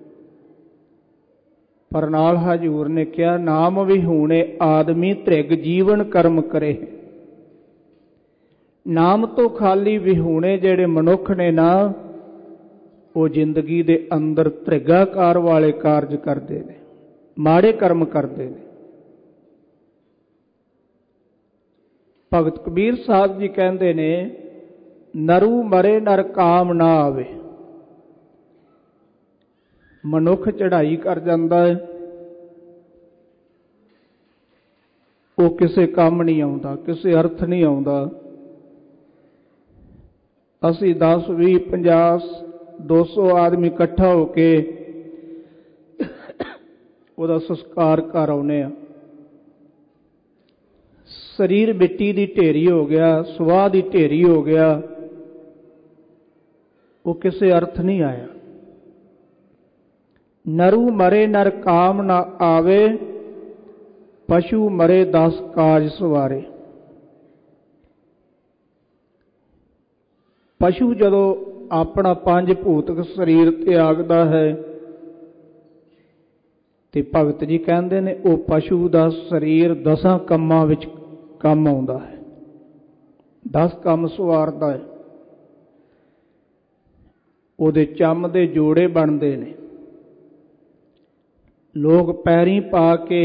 ਪਰ ਨਾਲ ਹਜ਼ੂਰ ਨੇ ਕਿਹਾ, ਨਾਮ ਵਿਹੂਣੇ ਆਦਮੀ ਧ੍ਰਿਗ ਜੀਵਨ ਕਰਮ ਕਰੇ। ਨਾਮ ਤੋਂ ਖਾਲੀ ਵਿਹੂਣੇ ਜਿਹੜੇ ਮਨੁੱਖ ਨੇ ਨਾ, ਉਹ ਜ਼ਿੰਦਗੀ ਦੇ ਅੰਦਰ ਧ੍ਰਿਗਾਕਾਰ ਵਾਲੇ ਕਾਰਜ ਕਰਦੇ ਨੇ, ਮਾੜੇ ਕਰਮ ਕਰਦੇ ਨੇ। ਭਗਤ ਕਬੀਰ ਸਾਹਿਬ ਜੀ ਕਹਿੰਦੇ ਨੇ, ਨਰੂ ਮਰੇ ਨਰ ਕਾਮ ਨਾ ਆਵੇ। ਮਨੁੱਖ ਚੜ੍ਹਾਈ ਕਰ ਜਾਂਦਾ ਹੈ, ਉਹ ਕਿਸੇ ਕੰਮ ਨਹੀਂ ਆਉਂਦਾ, ਕਿਸੇ ਅਰਥ ਨਹੀਂ ਆਉਂਦਾ। ਅਸੀਂ ਦਸ ਵੀਹ ਪੰਜਾਹ ਦੋ ਸੌ ਆਦਮੀ ਇਕੱਠਾ ਹੋ ਕੇ ਉਹਦਾ ਸੰਸਕਾਰ ਕਰ ਆਉਂਦੇ ਆ। ਸਰੀਰ ਮਿੱਟੀ ਦੀ ਢੇਰੀ ਹੋ ਗਿਆ, ਸੁਆਹ ਦੀ ਢੇਰੀ ਹੋ ਗਿਆ, ਉਹ ਕਿਸੇ ਅਰਥ ਨਹੀਂ ਆਇਆ। ਨਰੂ ਮਰੇ ਨਰ ਕਾਮ ਨਾ ਆਵੇ, ਪਸ਼ੂ ਮਰੇ ਦਸ ਕਾਜ ਸਵਾਰੇ। ਪਸ਼ੂ ਜਦੋਂ ਆਪਣਾ ਪੰਜ ਭੂਤਕ ਸਰੀਰ ਤਿਆਗਦਾ ਹੈ ਤੇ ਭਗਤ ਜੀ ਕਹਿੰਦੇ ਨੇ, ਉਹ ਪਸ਼ੂ ਦਾ ਸਰੀਰ ਦਸਾਂ ਕੰਮਾਂ ਵਿੱਚ ਕੰਮ ਆਉਂਦਾ ਹੈ, ਦਸ ਕੰਮ ਸਵਾਰਦਾ ਹੈ। ਉਹਦੇ ਚੰਮ ਦੇ ਜੋੜੇ ਬਣਦੇ ਨੇ, ਲੋਕ ਪੈਰੀਂ ਪਾ ਕੇ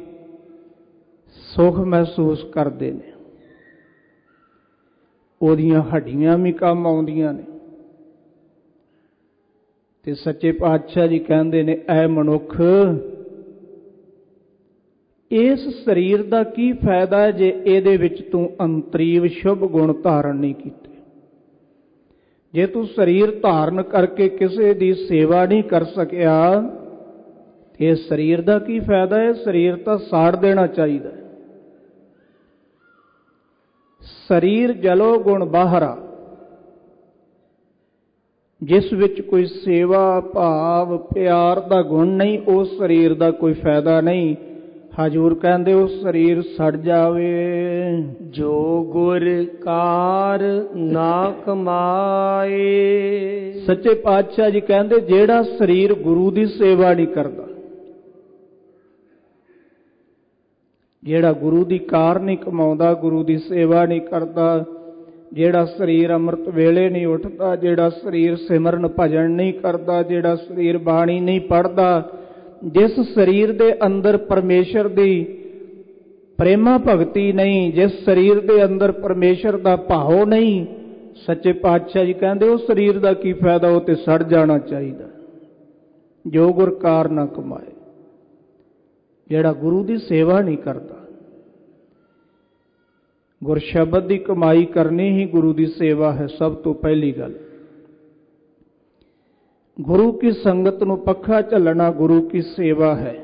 ਸੁੱਖ ਮਹਿਸੂਸ ਕਰਦੇ ਨੇ। ਉਹਦੀਆਂ ਹੱਡੀਆਂ ਵੀ ਕੰਮ ਆਉਂਦੀਆਂ ਨੇ। ਤੇ ਸੱਚੇ ਪਾਤਸ਼ਾਹ ਜੀ ਕਹਿੰਦੇ ਨੇ, ਐ ਮਨੁੱਖ, ਇਸ ਸਰੀਰ ਦਾ ਕੀ ਫਾਇਦਾ ਹੈ ਜੇ ਇਹਦੇ ਵਿੱਚ ਤੂੰ ਅੰਤਰੀਵ ਸ਼ੁਭ ਗੁਣ ਧਾਰਨ ਨਹੀਂ ਕੀਤੇ। ਜੇ ਤੂੰ ਸਰੀਰ ਧਾਰਨ ਕਰਕੇ ਕਿਸੇ ਦੀ ਸੇਵਾ ਨਹੀਂ ਕਰ ਸਕਿਆ, ਤੇ ਇਸ ਸਰੀਰ ਦਾ ਕੀ ਫਾਇਦਾ ਹੈ? ਸਰੀਰ ਤਾਂ ਸਾੜ ਦੇਣਾ ਚਾਹੀਦਾ। ਸਰੀਰ ਜਲੋ ਗੁਣ ਬਾਹਰਾ, ਜਿਸ ਵਿੱਚ ਕੋਈ ਸੇਵਾ ਭਾਵ ਪਿਆਰ ਦਾ ਗੁਣ ਨਹੀਂ, ਉਸ ਸਰੀਰ ਦਾ ਕੋਈ ਫਾਇਦਾ ਨਹੀਂ। ਹਜ਼ੂਰ ਕਹਿੰਦੇ, ਉਹ ਸਰੀਰ ਸੜ ਜਾਵੇ। ਜੋ ਗੁਰ ਕਾਰ ਨਾ ਕਮਾਏ। ਸੱਚੇ ਪਾਤਸ਼ਾਹ ਜੀ ਕਹਿੰਦੇ, ਜਿਹੜਾ ਸਰੀਰ ਗੁਰੂ ਦੀ ਸੇਵਾ ਨਹੀਂ ਕਰਦਾ, ਜਿਹੜਾ ਗੁਰੂ ਦੀ ਕਾਰ ਨਹੀਂ ਕਮਾਉਂਦਾ, ਗੁਰੂ ਦੀ ਸੇਵਾ ਨਹੀਂ ਕਰਦਾ, ਜਿਹੜਾ ਸਰੀਰ ਅੰਮ੍ਰਿਤ ਵੇਲੇ ਨਹੀਂ ਉੱਠਦਾ, ਜਿਹੜਾ ਸਰੀਰ ਸਿਮਰਨ ਭਜਨ ਨਹੀਂ ਕਰਦਾ, ਜਿਹੜਾ ਸਰੀਰ ਬਾਣੀ ਨਹੀਂ ਪੜ੍ਹਦਾ, ਜਿਸ ਸਰੀਰ ਦੇ ਅੰਦਰ ਪਰਮੇਸ਼ਰ ਦੀ ਪ੍ਰੇਮਾ ਭਗਤੀ ਨਹੀਂ, ਜਿਸ ਸਰੀਰ ਦੇ ਅੰਦਰ ਪਰਮੇਸ਼ਰ ਦਾ ਭਾਵ ਨਹੀਂ, ਸੱਚੇ ਪਾਤਸ਼ਾਹ ਜੀ ਕਹਿੰਦੇ, ਉਹ ਸਰੀਰ ਦਾ ਕੀ ਫਾਇਦਾ? ਉਹ ਤੇ ਸੜ ਜਾਣਾ ਚਾਹੀਦਾ। ਜੋ ਗੁਰ ਕਾਰ ਨਾ ਕਮਾਏ, ਜਿਹੜਾ ਗੁਰੂ ਦੀ ਸੇਵਾ ਨਹੀਂ ਕਰਦਾ। ਗੁਰ ਸ਼ਬਦ ਦੀ ਕਮਾਈ ਕਰਨੀ ਹੀ ਗੁਰੂ ਦੀ ਸੇਵਾ ਹੈ, ਸਭ ਤੋਂ ਪਹਿਲੀ ਗੱਲ। ਗੁਰੂ ਕੀ ਸੰਗਤ ਨੂੰ ਪੱਖਾ ਝੱਲਣਾ ਗੁਰੂ ਕੀ ਸੇਵਾ ਹੈ।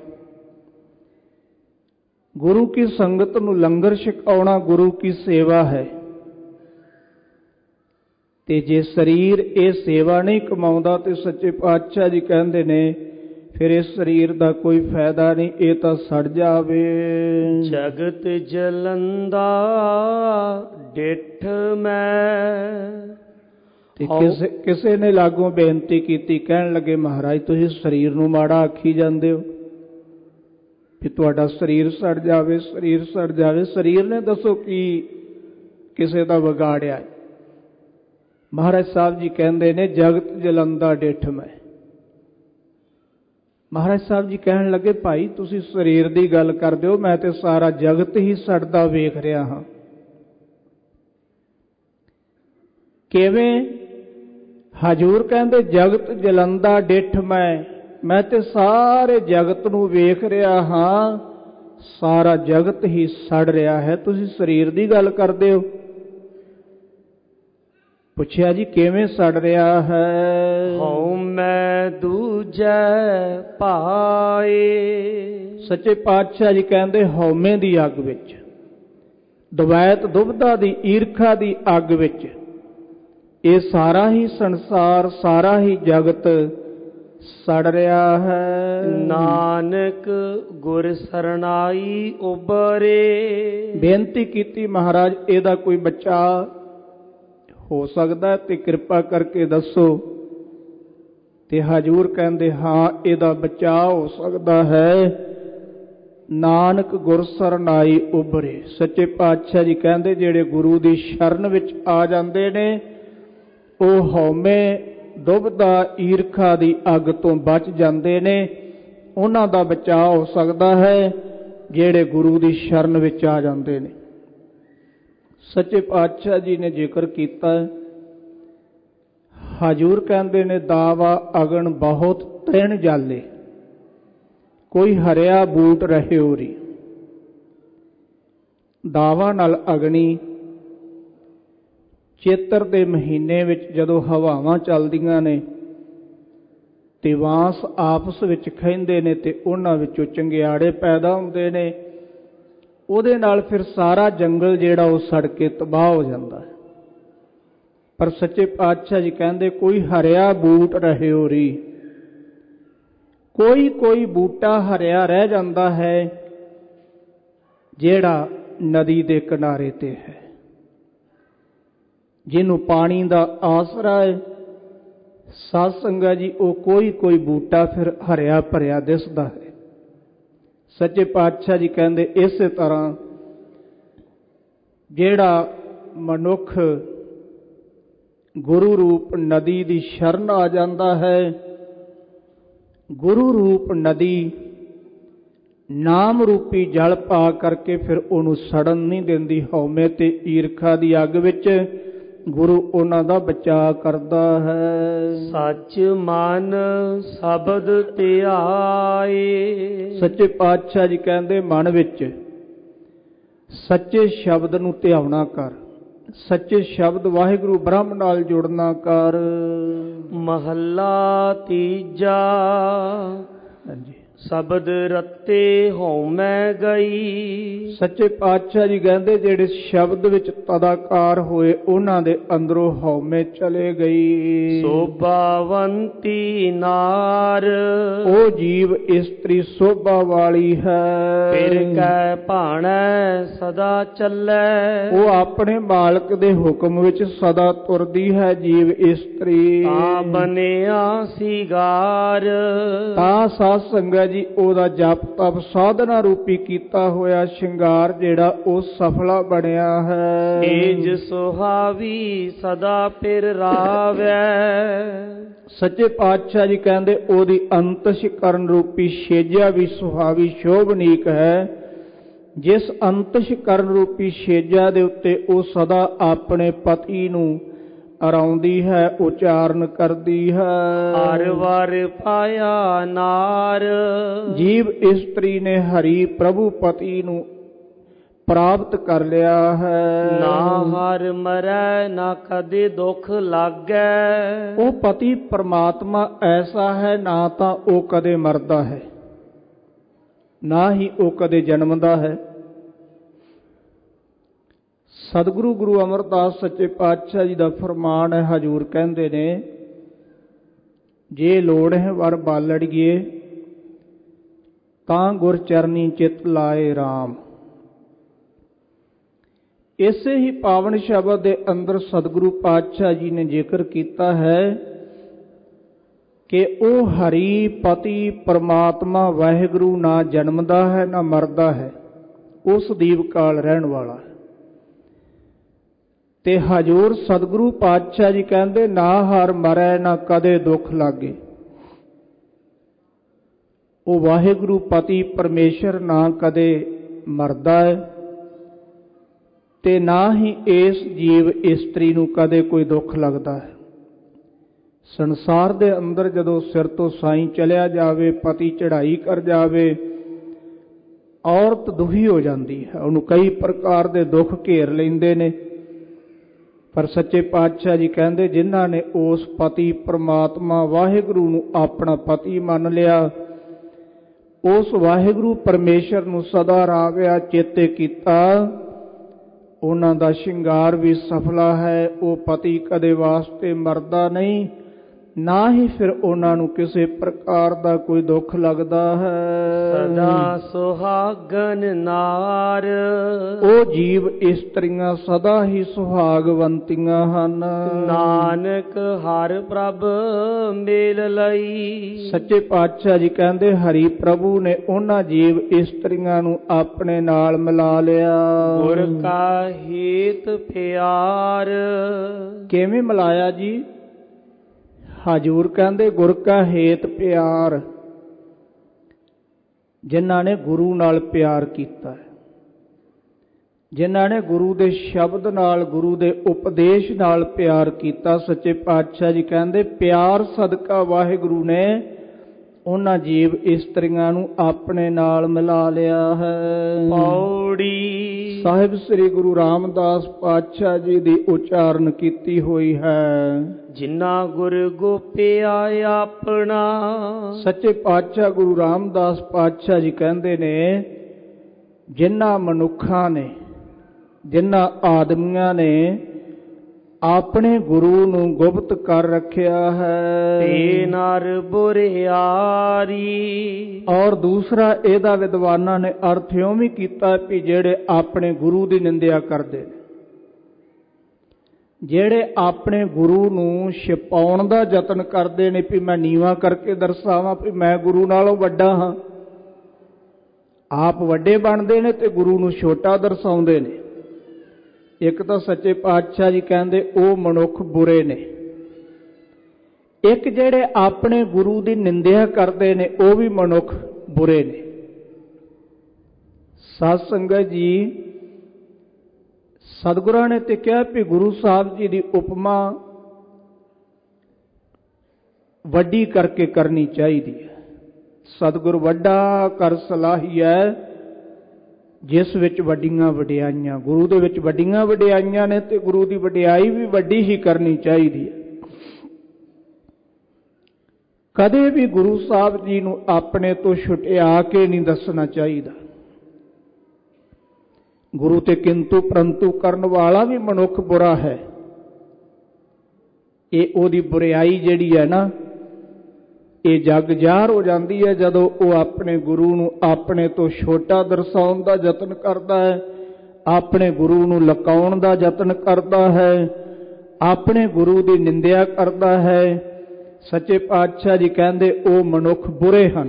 ਗੁਰੂ ਕੀ ਸੰਗਤ ਨੂੰ ਲੰਗਰ ਛਕਾਉਣਾ ਗੁਰੂ ਕੀ ਸੇਵਾ ਹੈ। ਤੇ ਜੇ ਸਰੀਰ ਇਹ ਸੇਵਾ ਨਹੀਂ ਕਮਾਉਂਦਾ, ਤੇ ਸੱਚੇ ਪਾਤਸ਼ਾਹ ਜੀ ਕਹਿੰਦੇ ਨੇ, ਫਿਰ ਇਸ ਸਰੀਰ ਦਾ ਕੋਈ ਫਾਇਦਾ ਨਹੀਂ, ਇਹ ਤਾਂ ਸੜ ਜਾਵੇ। ਜਗਤ ਜਲੰਦਾ ਡਿਠ ਮੈਂ। ਤੇ ਕਿਸੇ ਕਿਸੇ ਨੇ ਲਾਗੋਂ ਬੇਨਤੀ ਕੀਤੀ, ਕਹਿਣ ਲੱਗੇ, ਮਹਾਰਾਜ ਤੁਸੀਂ ਸਰੀਰ ਨੂੰ ਮਾੜਾ ਆਖੀ ਜਾਂਦੇ ਹੋ ਕਿ ਤੁਹਾਡਾ ਸਰੀਰ ਸੜ ਜਾਵੇ, ਸਰੀਰ ਸੜ ਜਾਵੇ। ਸਰੀਰ ਨੇ ਦੱਸੋ ਕੀ ਕਿਸੇ ਦਾ ਵਿਗਾੜਿਆ? ਮਹਾਰਾਜ ਸਾਹਿਬ ਜੀ ਕਹਿੰਦੇ ਨੇ, ਜਗਤ ਜਲੰਦਾ ਡਿਠ ਮੈਂ। ਮਹਾਰਾਜ ਸਾਹਿਬ ਜੀ ਕਹਿਣ ਲੱਗੇ, ਭਾਈ ਤੁਸੀਂ ਸਰੀਰ ਦੀ ਗੱਲ ਕਰਦੇ ਹੋ, ਮੈਂ ਤੇ ਸਾਰਾ ਜਗਤ ਹੀ ਸੜਦਾ ਵੇਖ ਰਿਹਾ ਹਾਂ। ਕਿਵੇਂ? ਹਜ਼ੂਰ ਕਹਿੰਦੇ, ਜਗਤ ਜਲੰਦਾ ਡਿਠ ਮੈਂ। ਮੈਂ ਤੇ ਸਾਰੇ ਜਗਤ ਨੂੰ ਵੇਖ ਰਿਹਾ ਹਾਂ, ਸਾਰਾ ਜਗਤ ਹੀ ਸੜ ਰਿਹਾ ਹੈ, ਤੁਸੀਂ ਸਰੀਰ ਦੀ ਗੱਲ ਕਰਦੇ ਹੋ। ਪੁੱਛਿਆ ਜੀ ਕਿਵੇਂ ਸੜ ਰਿਹਾ ਹੈ? ਹਉ ਮੈਂ ਦੂਜੈ ਭਾਏ। ਸੱਚੇ ਪਾਤਸ਼ਾਹ ਜੀ ਕਹਿੰਦੇ ਹਉਮੈ ਦੀ ਅੱਗ ਵਿੱਚ, ਦਵੈਤ ਦੁਬਦਾ ਦੀ, ਈਰਖਾ ਦੀ ਅੱਗ ਵਿੱਚ ਇਹ ਸਾਰਾ ਹੀ ਸੰਸਾਰ, ਸਾਰਾ ਹੀ ਜਗਤ ਸੜ ਰਿਹਾ ਹੈ। ਨਾਨਕ ਗੁਰ ਸਰਨਾਈ ਉਬਰੇ। ਬੇਨਤੀ ਕੀਤੀ ਮਹਾਰਾਜ ਇਹਦਾ ਕੋਈ ਬਚਾਅ ਹੋ ਸਕਦਾ ਤੇ ਕਿਰਪਾ ਕਰਕੇ ਦੱਸੋ। ਤੇ ਹਜ਼ੂਰ ਕਹਿੰਦੇ ਹਾਂ ਇਹਦਾ ਬਚਾਅ ਹੋ ਸਕਦਾ ਹੈ। ਨਾਨਕ ਗੁਰ ਸਰਨਾਈ ਉਬਰੇ। ਸੱਚੇ ਪਾਤਸ਼ਾਹ ਜੀ ਕਹਿੰਦੇ ਜਿਹੜੇ ਗੁਰੂ ਦੀ ਸ਼ਰਨ ਵਿੱਚ ਆ ਜਾਂਦੇ ਨੇ ਉਹ ਹਉਮੈ ਦੁਬਦਾ, ਈਰਖਾ ਦੀ ਅੱਗ ਤੋਂ ਬਚ ਜਾਂਦੇ ਨੇ। ਉਹਨਾਂ ਦਾ ਬਚਾਅ ਹੋ ਸਕਦਾ ਹੈ ਜਿਹੜੇ ਗੁਰੂ ਦੀ ਸ਼ਰਨ ਵਿੱਚ ਆ ਜਾਂਦੇ ਨੇ। ਸੱਚੇ ਪਾਤਸ਼ਾਹ ਜੀ ਨੇ ਜ਼ਿਕਰ ਕੀਤਾ, ਹਜ਼ੂਰ ਕਹਿੰਦੇ ਨੇ ਦਾਵਾ ਅਗਨ ਬਹੁਤ ਤ੍ਰਿਣ ਜਾਲੇ, ਕੋਈ ਹਰਿਆ ਬੂਟ ਰਹੇ ਹੋਰੀ। ਦਾਵਾ ਨਾਲ ਅਗਨੀ ਚੇਤਰ ਦੇ ਮਹੀਨੇ ਵਿੱਚ ਜਦੋਂ ਹਵਾਵਾਂ ਚੱਲਦੀਆਂ ਨੇ ਤੇ ਵਾਂਸ ਆਪਸ ਵਿੱਚ ਖਹਿੰਦੇ ਨੇ ਤੇ ਉਹਨਾਂ ਵਿੱਚੋਂ ਚੰਗਿਆੜੇ ਪੈਦਾ ਹੁੰਦੇ ਨੇ। ਉਹਦੇ ਨਾਲ ਫਿਰ ਸਾਰਾ ਜੰਗਲ ਜਿਹੜਾ ਉਹ ਸੜ ਕੇ ਤਬਾਹ ਹੋ ਜਾਂਦਾ ਹੈ। ਪਰ ਸੱਚੇ ਪਾਤਸ਼ਾਹ ਜੀ ਕਹਿੰਦੇ ਕੋਈ ਹਰਿਆ ਬੂਟ ਰਹੇ ਹੋਰੀ, ਕੋਈ ਕੋਈ ਬੂਟਾ ਹਰਿਆ ਰਹਿ ਜਾਂਦਾ ਹੈ ਜਿਹੜਾ ਨਦੀ ਦੇ ਕਿਨਾਰੇ ਤੇ ਹੈ, ਜਿਹਨੂੰ ਪਾਣੀ ਦਾ ਆਸਰਾ ਹੈ। ਸਾਧ ਸੰਗਤ ਜੀ ਉਹ ਕੋਈ ਕੋਈ ਬੂਟਾ ਫਿਰ ਹਰਿਆ ਭਰਿਆ ਦਿਸਦਾ ਹੈ। ਸੱਚੇ ਪਾਤਸ਼ਾਹ ਜੀ ਕਹਿੰਦੇ ਇਸੇ ਤਰ੍ਹਾਂ ਜਿਹੜਾ ਮਨੁੱਖ ਗੁਰੂ ਰੂਪ ਨਦੀ ਦੀ ਸ਼ਰਨ ਆ ਜਾਂਦਾ ਹੈ, ਗੁਰੂ ਰੂਪ ਨਦੀ ਨਾਮ ਰੂਪੀ ਜਲ ਪਾ ਕਰਕੇ ਫਿਰ ਉਹਨੂੰ ਸੜਨ ਨਹੀਂ ਦਿੰਦੀ। ਹਉਮੈ ਤੇ ਈਰਖਾ ਦੀ ਅੱਗ ਵਿੱਚ ਗੁਰੂ ਉਹਨਾਂ ਦਾ ਬਚਾਅ ਕਰਦਾ ਹੈ। ਸੱਚ ਮਨ ਸ਼ਬਦ ਧਿਆਏ। ਸੱਚੇ ਪਾਤਸ਼ਾਹ ਜੀ ਕਹਿੰਦੇ ਮਨ ਵਿੱਚ ਸੱਚੇ ਸ਼ਬਦ ਨੂੰ ਧਿਆਉਣਾ ਕਰ, ਸੱਚੇ ਸ਼ਬਦ ਵਾਹਿਗੁਰੂ ਬ੍ਰਹਮ ਨਾਲ ਜੁੜਨਾ ਕਰ। ਮਹੱਲਾ ਤੀਜਾ। ਹਾਂਜੀ। ਸ਼ਬਦ ਰੱਤੇ ਹਉਮੈ ਗਈ। ਸੱਚੇ ਪਾਤਸ਼ਾਹ ਜੀ ਕਹਿੰਦੇ ਜਿਹੜੇ ਸ਼ਬਦ ਵਿੱਚ ਤਦਾਕਾਰ ਹੋਏ ਉਹਨਾਂ ਦੇ ਅੰਦਰੋਂ ਹਉਮੈ ਚਲੇ ਗਈ। ਸੋਭਾਵੰਤੀ ਨਾਰ। ਉਹ ਜੀਵ ਇਸਤਰੀ ਸੋਭਾ ਵਾਲੀ ਹੈ। ਫਿਰ ਕੈ ਭਾਣੈ ਸਦਾ ਚੱਲੈ। ਉਹ ਆਪਣੇ ਮਾਲਕ ਦੇ ਹੁਕਮ ਵਿੱਚ ਸਦਾ ਤੁਰਦੀ ਹੈ ਜੀਵ ਇਸਤਰੀ। ਤਾਂ ਬਣਿਆ ਸੀਗਾਰ। ਤਾਂ ਸਾਧ ਸੰਗਤ ਜੀ ਉਹਦਾ ਜਪ ਤਪ ਸਾਧਨਾ ਰੂਪੀ ਕੀਤਾ ਹੋਇਆ ਸ਼ਿੰਗਾਰ ਜਿਹੜਾ ਉਹ ਸਫਲਾ ਬਣਿਆ ਹੈ। ਏਜ ਸੁਹਾਵੀ ਸਦਾ ਫਿਰ ਰਾਵੈ। ਸੱਚੇ ਪਾਤਸ਼ਾਹ ਜੀ ਕਹਿੰਦੇ ਉਹਦੀ ਅੰਤਸ਼ ਕਰਨ ਰੂਪੀ ਛੇਜਾ ਵੀ ਸੁਹਾਵੀ ਸ਼ੋਭਨੀਕ ਹੈ। ਜਿਸ ਅੰਤਸ਼ ਕਰਨ ਰੂਪੀ ਛੇਜਾ ਦੇ ਉੱਤੇ ਉਹ ਸਦਾ ਆਪਣੇ ਪਤੀ ਨੂੰ ਅਰਾਉਂਦੀ ਹੈ, ਉਚਾਰਨ ਕਰਦੀ ਹੈ। ਹਰ ਵਾਰ ਪਾਇਆ ਨਾਰ। ਜੀਵ ਇਸਤਰੀ ਨੇ ਹਰੀ ਪ੍ਰਭੂ ਪਤੀ ਨੂੰ ਪ੍ਰਾਪਤ ਕਰ ਲਿਆ ਹੈ। ਨਾ ਹਰ ਮਰੈ ਨਾ ਕਦੇ ਦੁੱਖ ਲਾਗੈ। ਉਹ ਪਤੀ ਪਰਮਾਤਮਾ ਐਸਾ ਹੈ ਨਾ ਤਾਂ ਉਹ ਕਦੇ ਮਰਦਾ ਹੈ ਨਾ ਹੀ ਉਹ ਕਦੇ ਜਨਮਦਾ ਹੈ। ਸਤਿਗੁਰੂ ਗੁਰੂ ਅਮਰਦਾਸ ਸੱਚੇ ਪਾਤਸ਼ਾਹ ਜੀ ਦਾ ਫਰਮਾਨ ਹੈ। ਹਜ਼ੂਰ ਕਹਿੰਦੇ ਨੇ ਜੇ ਲੋੜ ਹੈ ਵਰ ਬਾਲੜੀਏ ਤਾਂ ਗੁਰ ਚਰਨੀ ਚਿਤ ਲਾਏ RAM। ਇਸੇ ਹੀ ਪਾਵਨ ਸ਼ਬਦ ਦੇ ਅੰਦਰ ਸਤਿਗੁਰੂ ਪਾਤਸ਼ਾਹ ਜੀ ਨੇ ਜ਼ਿਕਰ ਕੀਤਾ ਹੈ ਕਿ ਉਹ ਹਰੀ ਪਤੀ ਪਰਮਾਤਮਾ ਵਾਹਿਗੁਰੂ ਨਾ ਜਨਮਦਾ ਹੈ ਨਾ ਮਰਦਾ ਹੈ, ਉਸ ਦੀਪ ਕਾਲ ਰਹਿਣ ਵਾਲਾ ਹੈ। ਤੇ ਹਜ਼ੂਰ ਸਤਿਗੁਰੂ ਪਾਤਸ਼ਾਹ ਜੀ ਕਹਿੰਦੇ ਨਾ ਹਰ ਮਰੈ ਨਾ ਕਦੇ ਦੁੱਖ ਲਾਗੇ। ਉਹ ਵਾਹਿਗੁਰੂ ਪਤੀ ਪਰਮੇਸ਼ਰ ਨਾ ਕਦੇ ਮਰਦਾ ਹੈ ਤੇ ਨਾ ਹੀ ਇਸ ਜੀਵ ਇਸਤਰੀ ਨੂੰ ਕਦੇ ਕੋਈ ਦੁੱਖ ਲੱਗਦਾ ਹੈ। ਸੰਸਾਰ ਦੇ ਅੰਦਰ ਜਦੋਂ ਸਿਰ ਤੋਂ ਸਾਈਂ ਚਲਿਆ ਜਾਵੇ, ਪਤੀ ਚੜ੍ਹਾਈ ਕਰ ਜਾਵੇ, ਔਰਤ ਦੁਖੀ ਹੋ ਜਾਂਦੀ ਹੈ, ਉਹਨੂੰ ਕਈ ਪ੍ਰਕਾਰ ਦੇ ਦੁੱਖ ਘੇਰ ਲੈਂਦੇ ਨੇ। ਪਰ ਸੱਚੇ ਪਾਤਸ਼ਾਹ ਜੀ ਕਹਿੰਦੇ ਜਿਨ੍ਹਾਂ ਨੇ ਉਸ ਪਤੀ ਪ੍ਰਮਾਤਮਾ ਵਾਹਿਗੁਰੂ ਨੂੰ ਆਪਣਾ ਪਤੀ ਮੰਨ ਲਿਆ, ਉਸ ਵਾਹਿਗੁਰੂ ਪਰਮੇਸ਼ਰ ਨੂੰ ਸਦਾ ਰਾਵਿਆ ਚੇਤੇ ਕੀਤਾ, ਉਹਨਾਂ ਦਾ ਸ਼ਿੰਗਾਰ ਵੀ ਸਫਲਾ ਹੈ। ਉਹ ਪਤੀ ਕਦੇ ਵਾਸਤੇ ਮਰਦਾ ਨਹੀਂ, ਨਾ ਹੀ ਫਿਰ ਉਹਨਾਂ ਨੂੰ ਕਿਸੇ ਪ੍ਰਕਾਰ ਦਾ ਕੋਈ ਦੁੱਖ ਲੱਗਦਾ ਹੈ। ਸਦਾ ਸੁਹਾਗਨ ਨਾਰ, ਉਹ ਜੀਵ ਇਸਤਰੀਆਂ ਸਦਾ ਹੀ ਸੁਹਾਗਵੰਤੀਆਂ ਹਨ। ਨਾਨਕ ਹਰਿ ਪ੍ਰਭ ਮੇਲ ਲਈ, ਸੱਚੇ ਪਾਤਸ਼ਾਹ ਜੀ ਕਹਿੰਦੇ ਹਰੀ ਪ੍ਰਭੂ ਨੇ ਉਹਨਾਂ ਜੀਵ ਇਸਤਰੀਆਂ ਨੂੰ ਆਪਣੇ ਨਾਲ ਮਿਲਾ ਲਿਆ। ਗੁਰ ਕਾ ਹੇਤ ਪਿਆਰ, ਕਿਵੇਂ ਮਿਲਾਇਆ ਜੀ? ਹਜ਼ੂਰ ਕਹਿੰਦੇ ਗੁਰ ਕਾ ਹੇਤ ਪਿਆਰ, ਜਿਨ੍ਹਾਂ ਨੇ ਗੁਰੂ ਨਾਲ ਪਿਆਰ ਕੀਤਾ ਹੈ, ਜਿਨ੍ਹਾਂ ਨੇ ਗੁਰੂ ਦੇ ਸ਼ਬਦ ਨਾਲ, ਗੁਰੂ ਦੇ ਉਪਦੇਸ਼ ਨਾਲ ਪਿਆਰ ਕੀਤਾ। ਸੱਚੇ ਪਾਤਸ਼ਾਹ ਜੀ ਕਹਿੰਦੇ ਪਿਆਰ ਸਦਕਾ ਵਾਹਿਗੁਰੂ ਨੇ ਉਹਨਾਂ ਜੀਵ ਇਸਤਰੀਆਂ ਨੂੰ ਆਪਣੇ ਨਾਲ ਮਿਲਾ ਲਿਆ ਹੈ। ਪੌੜੀ ਸਾਹਿਬ ਸ੍ਰੀ ਗੁਰੂ ਰਾਮਦਾਸ ਪਾਤਸ਼ਾਹ ਜੀ ਦੀ ਉਚਾਰਨ ਕੀਤੀ ਹੋਈ ਹੈ। ਜਿਨ੍ਹਾਂ ਗੁਰ ਗੋਪਿਆ ਆਪਣਾ, ਸੱਚੇ ਪਾਤਸ਼ਾਹ ਗੁਰੂ ਰਾਮਦਾਸ ਪਾਤਸ਼ਾਹ ਜੀ ਕਹਿੰਦੇ ਨੇ ਜਿਨ੍ਹਾਂ ਮਨੁੱਖਾਂ ਨੇ, ਜਿਨ੍ਹਾਂ ਆਦਮੀਆਂ ਨੇ ਆਪਣੇ ਗੁਰੂ ਨੂੰ ਗੁਪਤ ਕਰ ਰੱਖਿਆ ਹੈ, ਤੇ ਨਰ ਬੁਰਿਆਰੀ। ਔਰ ਦੂਸਰਾ ਇਹਦਾ ਵਿਦਵਾਨਾਂ ਨੇ ਅਰਥ ਇਉਂ ਵੀ ਕੀਤਾ ਵੀ ਜਿਹੜੇ ਆਪਣੇ ਗੁਰੂ ਦੀ ਨਿੰਦਿਆ ਕਰਦੇ ਨੇ, ਜਿਹੜੇ ਆਪਣੇ ਗੁਰੂ ਨੂੰ ਛਿਪਾਉਣ ਦਾ ਯਤਨ ਕਰਦੇ ਨੇ ਵੀ ਮੈਂ ਨੀਵਾਂ ਕਰਕੇ ਦਰਸਾਵਾਂ ਵੀ ਮੈਂ ਗੁਰੂ ਨਾਲੋਂ ਵੱਡਾ ਹਾਂ। ਆਪ ਵੱਡੇ ਬਣਦੇ ਨੇ ਤੇ ਗੁਰੂ ਨੂੰ ਛੋਟਾ ਦਰਸਾਉਂਦੇ ਨੇ। ਇੱਕ ਤਾਂ ਸੱਚੇ ਪਾਤਸ਼ਾਹ ਜੀ ਕਹਿੰਦੇ ਉਹ ਮਨੁੱਖ ਬੁਰੇ ਨੇ। ਇੱਕ ਜਿਹੜੇ ਆਪਣੇ ਗੁਰੂ ਦੀ ਨਿੰਦਿਆ ਕਰਦੇ ਨੇ ਉਹ ਵੀ ਮਨੁੱਖ ਬੁਰੇ ਨੇ। ਸਾਧ ਸੰਗਤ ਜੀ, ਸਤਿਗੁਰਾਂ ਨੇ ਤੇ ਕਿਹਾ ਵੀ ਗੁਰੂ ਸਾਹਿਬ ਜੀ ਦੀ ਉਪਮਾ ਵੱਡੀ ਕਰਕੇ ਕਰਨੀ ਚਾਹੀਦੀ ਹੈ। ਸਤਿਗੁਰ ਵੱਡਾ ਕਰ ਸਲਾਹੀਐ ਜਿਸ ਵਿੱਚ ਵੱਡੀਆਂ ਵਡਿਆਈਆਂ, ਗੁਰੂ ਦੇ ਵਿੱਚ ਵੱਡੀਆਂ ਵਡਿਆਈਆਂ ਨੇ ਤੇ ਗੁਰੂ ਦੀ ਵਡਿਆਈ ਵੀ ਵੱਡੀ ਹੀ ਕਰਨੀ ਚਾਹੀਦੀ ਹੈ। ਕਦੇ ਵੀ ਗੁਰੂ ਸਾਹਿਬ ਜੀ ਨੂੰ ਆਪਣੇ ਤੋਂ ਛੁਟਿਆ ਕੇ ਨਹੀਂ ਦੱਸਣਾ ਚਾਹੀਦਾ। ਗੁਰੂ ਤੇ ਕਿੰਤੂ ਪਰੰਤੂ ਕਰਨ ਵਾਲਾ ਵੀ ਮਨੁੱਖ ਬੁਰਾ ਹੈ। ਇਹ ਉਹਦੀ ਬੁਰਾਈ ਜਿਹੜੀ ਹੈ ਨਾ, ਇਹ ਜਗ ਜ਼ਾਹਰ ਹੋ ਜਾਂਦੀ ਹੈ ਜਦੋਂ ਉਹ ਆਪਣੇ ਗੁਰੂ ਨੂੰ ਆਪਣੇ ਤੋਂ ਛੋਟਾ ਦਰਸਾਉਣ ਦਾ ਯਤਨ ਕਰਦਾ ਹੈ, ਆਪਣੇ ਗੁਰੂ ਨੂੰ ਲੁਕਾਉਣ ਦਾ ਯਤਨ ਕਰਦਾ ਹੈ, ਆਪਣੇ ਗੁਰੂ ਦੀ ਨਿੰਦਿਆ ਕਰਦਾ ਹੈ। ਸੱਚੇ ਪਾਤਸ਼ਾਹ ਜੀ ਕਹਿੰਦੇ ਉਹ ਮਨੁੱਖ ਬੁਰੇ ਹਨ।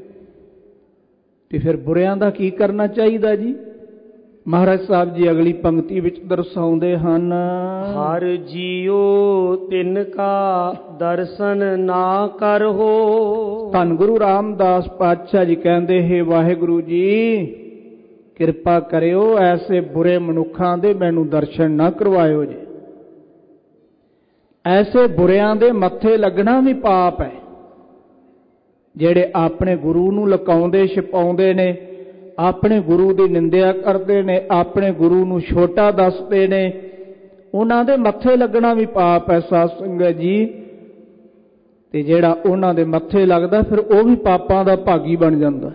ਤੇ ਫਿਰ ਬੁਰਿਆਂ ਦਾ ਕੀ ਕਰਨਾ ਚਾਹੀਦਾ ਜੀ? ਮਹਾਰਾਜ ਸਾਹਿਬ ਜੀ ਅਗਲੀ ਪੰਕਤੀ ਵਿੱਚ ਦਰਸਾਉਂਦੇ ਹਨ, ਹਰ ਜੀਓ ਤਿਨ ਕਾ ਦਰਸ਼ਨ ਨਾ ਕਰੋ। ਧੰਨ ਗੁਰੂ ਰਾਮਦਾਸ ਪਾਤਸ਼ਾਹ ਜੀ ਕਹਿੰਦੇ ਹੈ ਵਾਹਿਗੁਰੂ ਜੀ ਕਿਰਪਾ ਕਰਿਓ ਐਸੇ ਬੁਰੇ ਮਨੁੱਖਾਂ ਦੇ ਮੈਨੂੰ ਦਰਸ਼ਨ ਨਾ ਕਰਵਾਇਓ ਜੀ। ਐਸੇ ਬੁਰਿਆਂ ਦੇ ਮੱਥੇ ਲੱਗਣਾ ਵੀ ਪਾਪ ਹੈ। ਜਿਹੜੇ ਆਪਣੇ ਗੁਰੂ ਨੂੰ ਲੁਕਾਉਂਦੇ ਛਿਪਾਉਂਦੇ ਨੇ, ਆਪਣੇ ਗੁਰੂ ਦੀ ਨਿੰਦਿਆ ਕਰਦੇ ਨੇ, ਆਪਣੇ ਗੁਰੂ ਨੂੰ ਛੋਟਾ ਦੱਸਦੇ ਨੇ, ਉਹਨਾਂ ਦੇ ਮੱਥੇ ਲੱਗਣਾ ਵੀ ਪਾਪ ਹੈ ਸਾਧ ਸੰਗਤ ਜੀ। ਤੇ ਜਿਹੜਾ ਉਹਨਾਂ ਦੇ ਮੱਥੇ ਲੱਗਦਾ ਫਿਰ ਉਹ ਵੀ ਪਾਪਾਂ ਦਾ ਭਾਗੀ ਬਣ ਜਾਂਦਾ।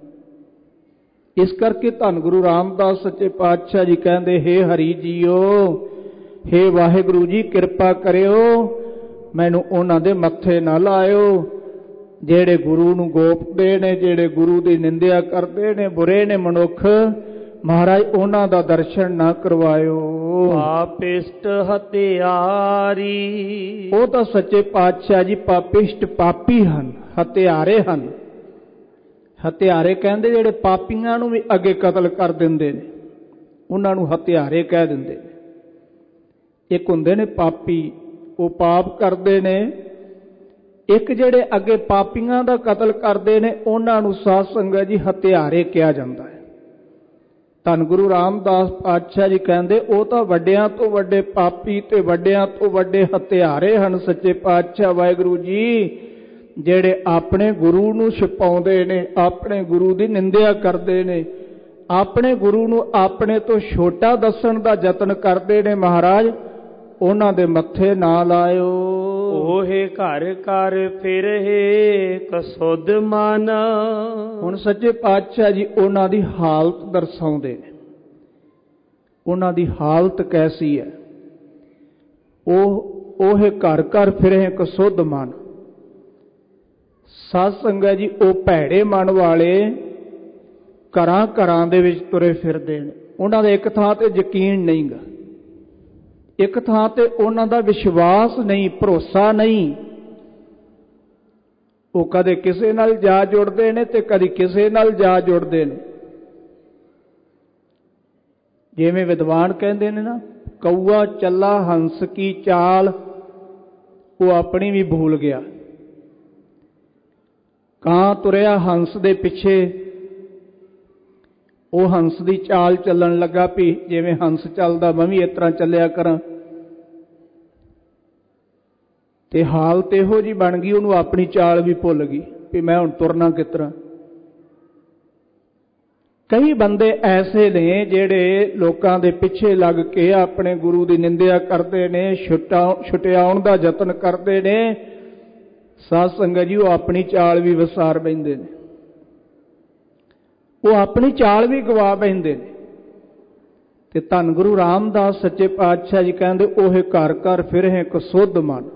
ਇਸ ਕਰਕੇ ਧੰਨ ਗੁਰੂ ਰਾਮਦਾਸ ਸੱਚੇ ਪਾਤਸ਼ਾਹ ਜੀ ਕਹਿੰਦੇ ਹੇ ਹਰੀ ਜੀਓ, ਹੇ ਵਾਹਿਗੁਰੂ ਜੀ ਕਿਰਪਾ ਕਰਿਓ ਮੈਨੂੰ ਉਹਨਾਂ ਦੇ ਮੱਥੇ ਨਾ ਲਾਇਓ ਜਿਹੜੇ ਗੁਰੂ ਨੂੰ ਗੋਪਦੇ ਨੇ, ਜਿਹੜੇ ਗੁਰੂ ਦੀ ਨਿੰਦਿਆ ਕਰਦੇ ਨੇ, ਬੁਰੇ ਨੇ ਮਨੁੱਖ। ਮਹਾਰਾਜ ਉਹਨਾਂ ਦਾ ਦਰਸ਼ਨ ਨਾ ਕਰਵਾਇਓ। ਪਾਪਿਸ਼ਟ ਹਤਿਆਰੀ, ਉਹ ਤਾਂ ਸੱਚੇ ਪਾਤਸ਼ਾਹ ਜੀ ਪਾਪਿਸ਼ਟ ਪਾਪੀ ਹਨ, ਹਤਿਆਰੇ ਹਨ। ਹਤਿਆਰੇ ਕਹਿੰਦੇ ਜਿਹੜੇ ਪਾਪੀਆਂ ਨੂੰ ਵੀ ਅੱਗੇ ਕਤਲ ਕਰ ਦਿੰਦੇ ਨੇ, ਉਹਨਾਂ ਨੂੰ ਹਤਿਆਰੇ ਕਹਿ ਦਿੰਦੇ ਨੇ। ਇੱਕ ਹੁੰਦੇ ਨੇ ਪਾਪੀ, ਉਹ ਪਾਪ ਕਰਦੇ ਨੇ। ਇੱਕ ਜਿਹੜੇ ਅੱਗੇ ਪਾਪੀਆਂ ਦਾ ਕਤਲ ਕਰਦੇ ਨੇ ਉਹਨਾਂ ਨੂੰ ਸਾਧ ਸੰਗਤ ਜੀ ਹਤਿਆਰੇ ਕਿਹਾ ਜਾਂਦਾ ਹੈ। ਧੰਨ ਗੁਰੂ ਰਾਮਦਾਸ ਪਾਤਸ਼ਾਹ ਜੀ ਕਹਿੰਦੇ ਉਹ ਤਾਂ ਵੱਡਿਆਂ ਤੋਂ ਵੱਡੇ ਪਾਪੀ ਤੇ ਵੱਡਿਆਂ ਤੋਂ ਵੱਡੇ ਹੱਤਿਆਰੇ ਹਨ ਸੱਚੇ ਪਾਤਸ਼ਾਹ ਵਾਹਿਗੁਰੂ ਜੀ, ਜਿਹੜੇ ਆਪਣੇ ਗੁਰੂ ਨੂੰ ਛਿਪਾਉਂਦੇ ਨੇ, ਆਪਣੇ ਗੁਰੂ ਦੀ ਨਿੰਦਿਆ ਕਰਦੇ ਨੇ, ਆਪਣੇ ਗੁਰੂ ਨੂੰ ਆਪਣੇ ਤੋਂ ਛੋਟਾ ਦੱਸਣ ਦਾ ਯਤਨ ਕਰਦੇ ਨੇ। ਮਹਾਰਾਜ ਉਹਨਾਂ ਦੇ ਮੱਥੇ ਨਾ ਲਾਇਓ। ਉਹੇ ਘਰ ਘਰ ਫਿਰਹਿ ਕਸੁੱਧ ਮਨ। ਹੁਣ ਸੱਚੇ ਪਾਤਸ਼ਾਹ ਜੀ ਉਹਨਾਂ ਦੀ ਹਾਲਤ ਦਰਸਾਉਂਦੇ ਨੇ, ਉਹਨਾਂ ਦੀ ਹਾਲਤ ਕੈਸੀ ਹੈ। ਉਹ ਉਹੇ ਘਰ ਘਰ ਫਿਰਹਿ ਕਸੁੱਧ ਮਨ। ਸਾਧ ਸੰਗਤ ਜੀ, ਉਹ ਭੈੜੇ ਮਨ ਵਾਲੇ ਘਰਾਂ ਘਰਾਂ ਦੇ ਵਿੱਚ ਤੁਰੇ ਫਿਰਦੇ ਨੇ। ਉਹਨਾਂ ਦਾ ਇੱਕ ਥਾਂ ਤੇ ਯਕੀਨ ਨਹੀਂ ਗਾ, ਇੱਕ ਥਾਂ ਤੇ ਉਹਨਾਂ ਦਾ ਵਿਸ਼ਵਾਸ ਨਹੀਂ, ਭਰੋਸਾ ਨਹੀਂ। ਉਹ ਕਦੇ ਕਿਸੇ ਨਾਲ ਜਾ ਜੁੜਦੇ ਨੇ ਤੇ ਕਦੀ ਕਿਸੇ ਨਾਲ ਜਾ ਜੁੜਦੇ ਨੇ। ਜਿਵੇਂ ਵਿਦਵਾਨ ਕਹਿੰਦੇ ਨੇ ਨਾ, ਕਊਆ ਚੱਲਾ ਹੰਸ ਕੀ ਚਾਲ, ਉਹ ਆਪਣੀ ਵੀ ਭੁੱਲ ਗਿਆ। ਕਾਂ ਤੁਰਿਆ ਹੰਸ ਦੇ ਪਿੱਛੇ, ਉਹ ਹੰਸ ਦੀ ਚਾਲ ਚੱਲਣ ਲੱਗਾ ਵੀ ਜਿਵੇਂ ਹੰਸ ਚੱਲਦਾ ਮੈਂ ਵੀ ਇਸ ਤਰ੍ਹਾਂ ਚੱਲਿਆ ਕਰਾਂ। ਤੇ ਹਾਲਤ ਇਹੋ ਜਿਹੀ ਬਣ ਗਈ, ਉਹਨੂੰ ਆਪਣੀ ਚਾਲ ਵੀ ਭੁੱਲ ਗਈ ਵੀ ਮੈਂ ਹੁਣ ਤੁਰਨਾ ਕਿਸ ਤਰ੍ਹਾਂ। ਕਈ ਬੰਦੇ ਐਸੇ ਨੇ ਜਿਹੜੇ ਲੋਕਾਂ ਦੇ ਪਿੱਛੇ ਲੱਗ ਕੇ ਆਪਣੇ ਗੁਰੂ ਦੀ ਨਿੰਦਿਆ ਕਰਦੇ ਨੇ, ਛੁਟਿਆਉਣ ਦਾ ਯਤਨ ਕਰਦੇ ਨੇ। ਸਾਧ ਸੰਗਤ ਜੀ, ਉਹ ਆਪਣੀ ਚਾਲ ਵੀ ਵਿਸਾਰ ਬੈਂਦੇ ਨੇ, ਉਹ ਆਪਣੀ ਚਾਲ ਵੀ ਗਵਾ ਬੈਂਦੇ ਨੇ। ਤੇ ਧੰਨ ਗੁਰੂ ਰਾਮਦਾਸ ਸੱਚੇ ਪਾਤਸ਼ਾਹ ਜੀ ਕਹਿੰਦੇ ਉਹੇ ਘਰ ਘਰ ਫਿਰਹਿ ਕਸੁੱਧ ਮਨ।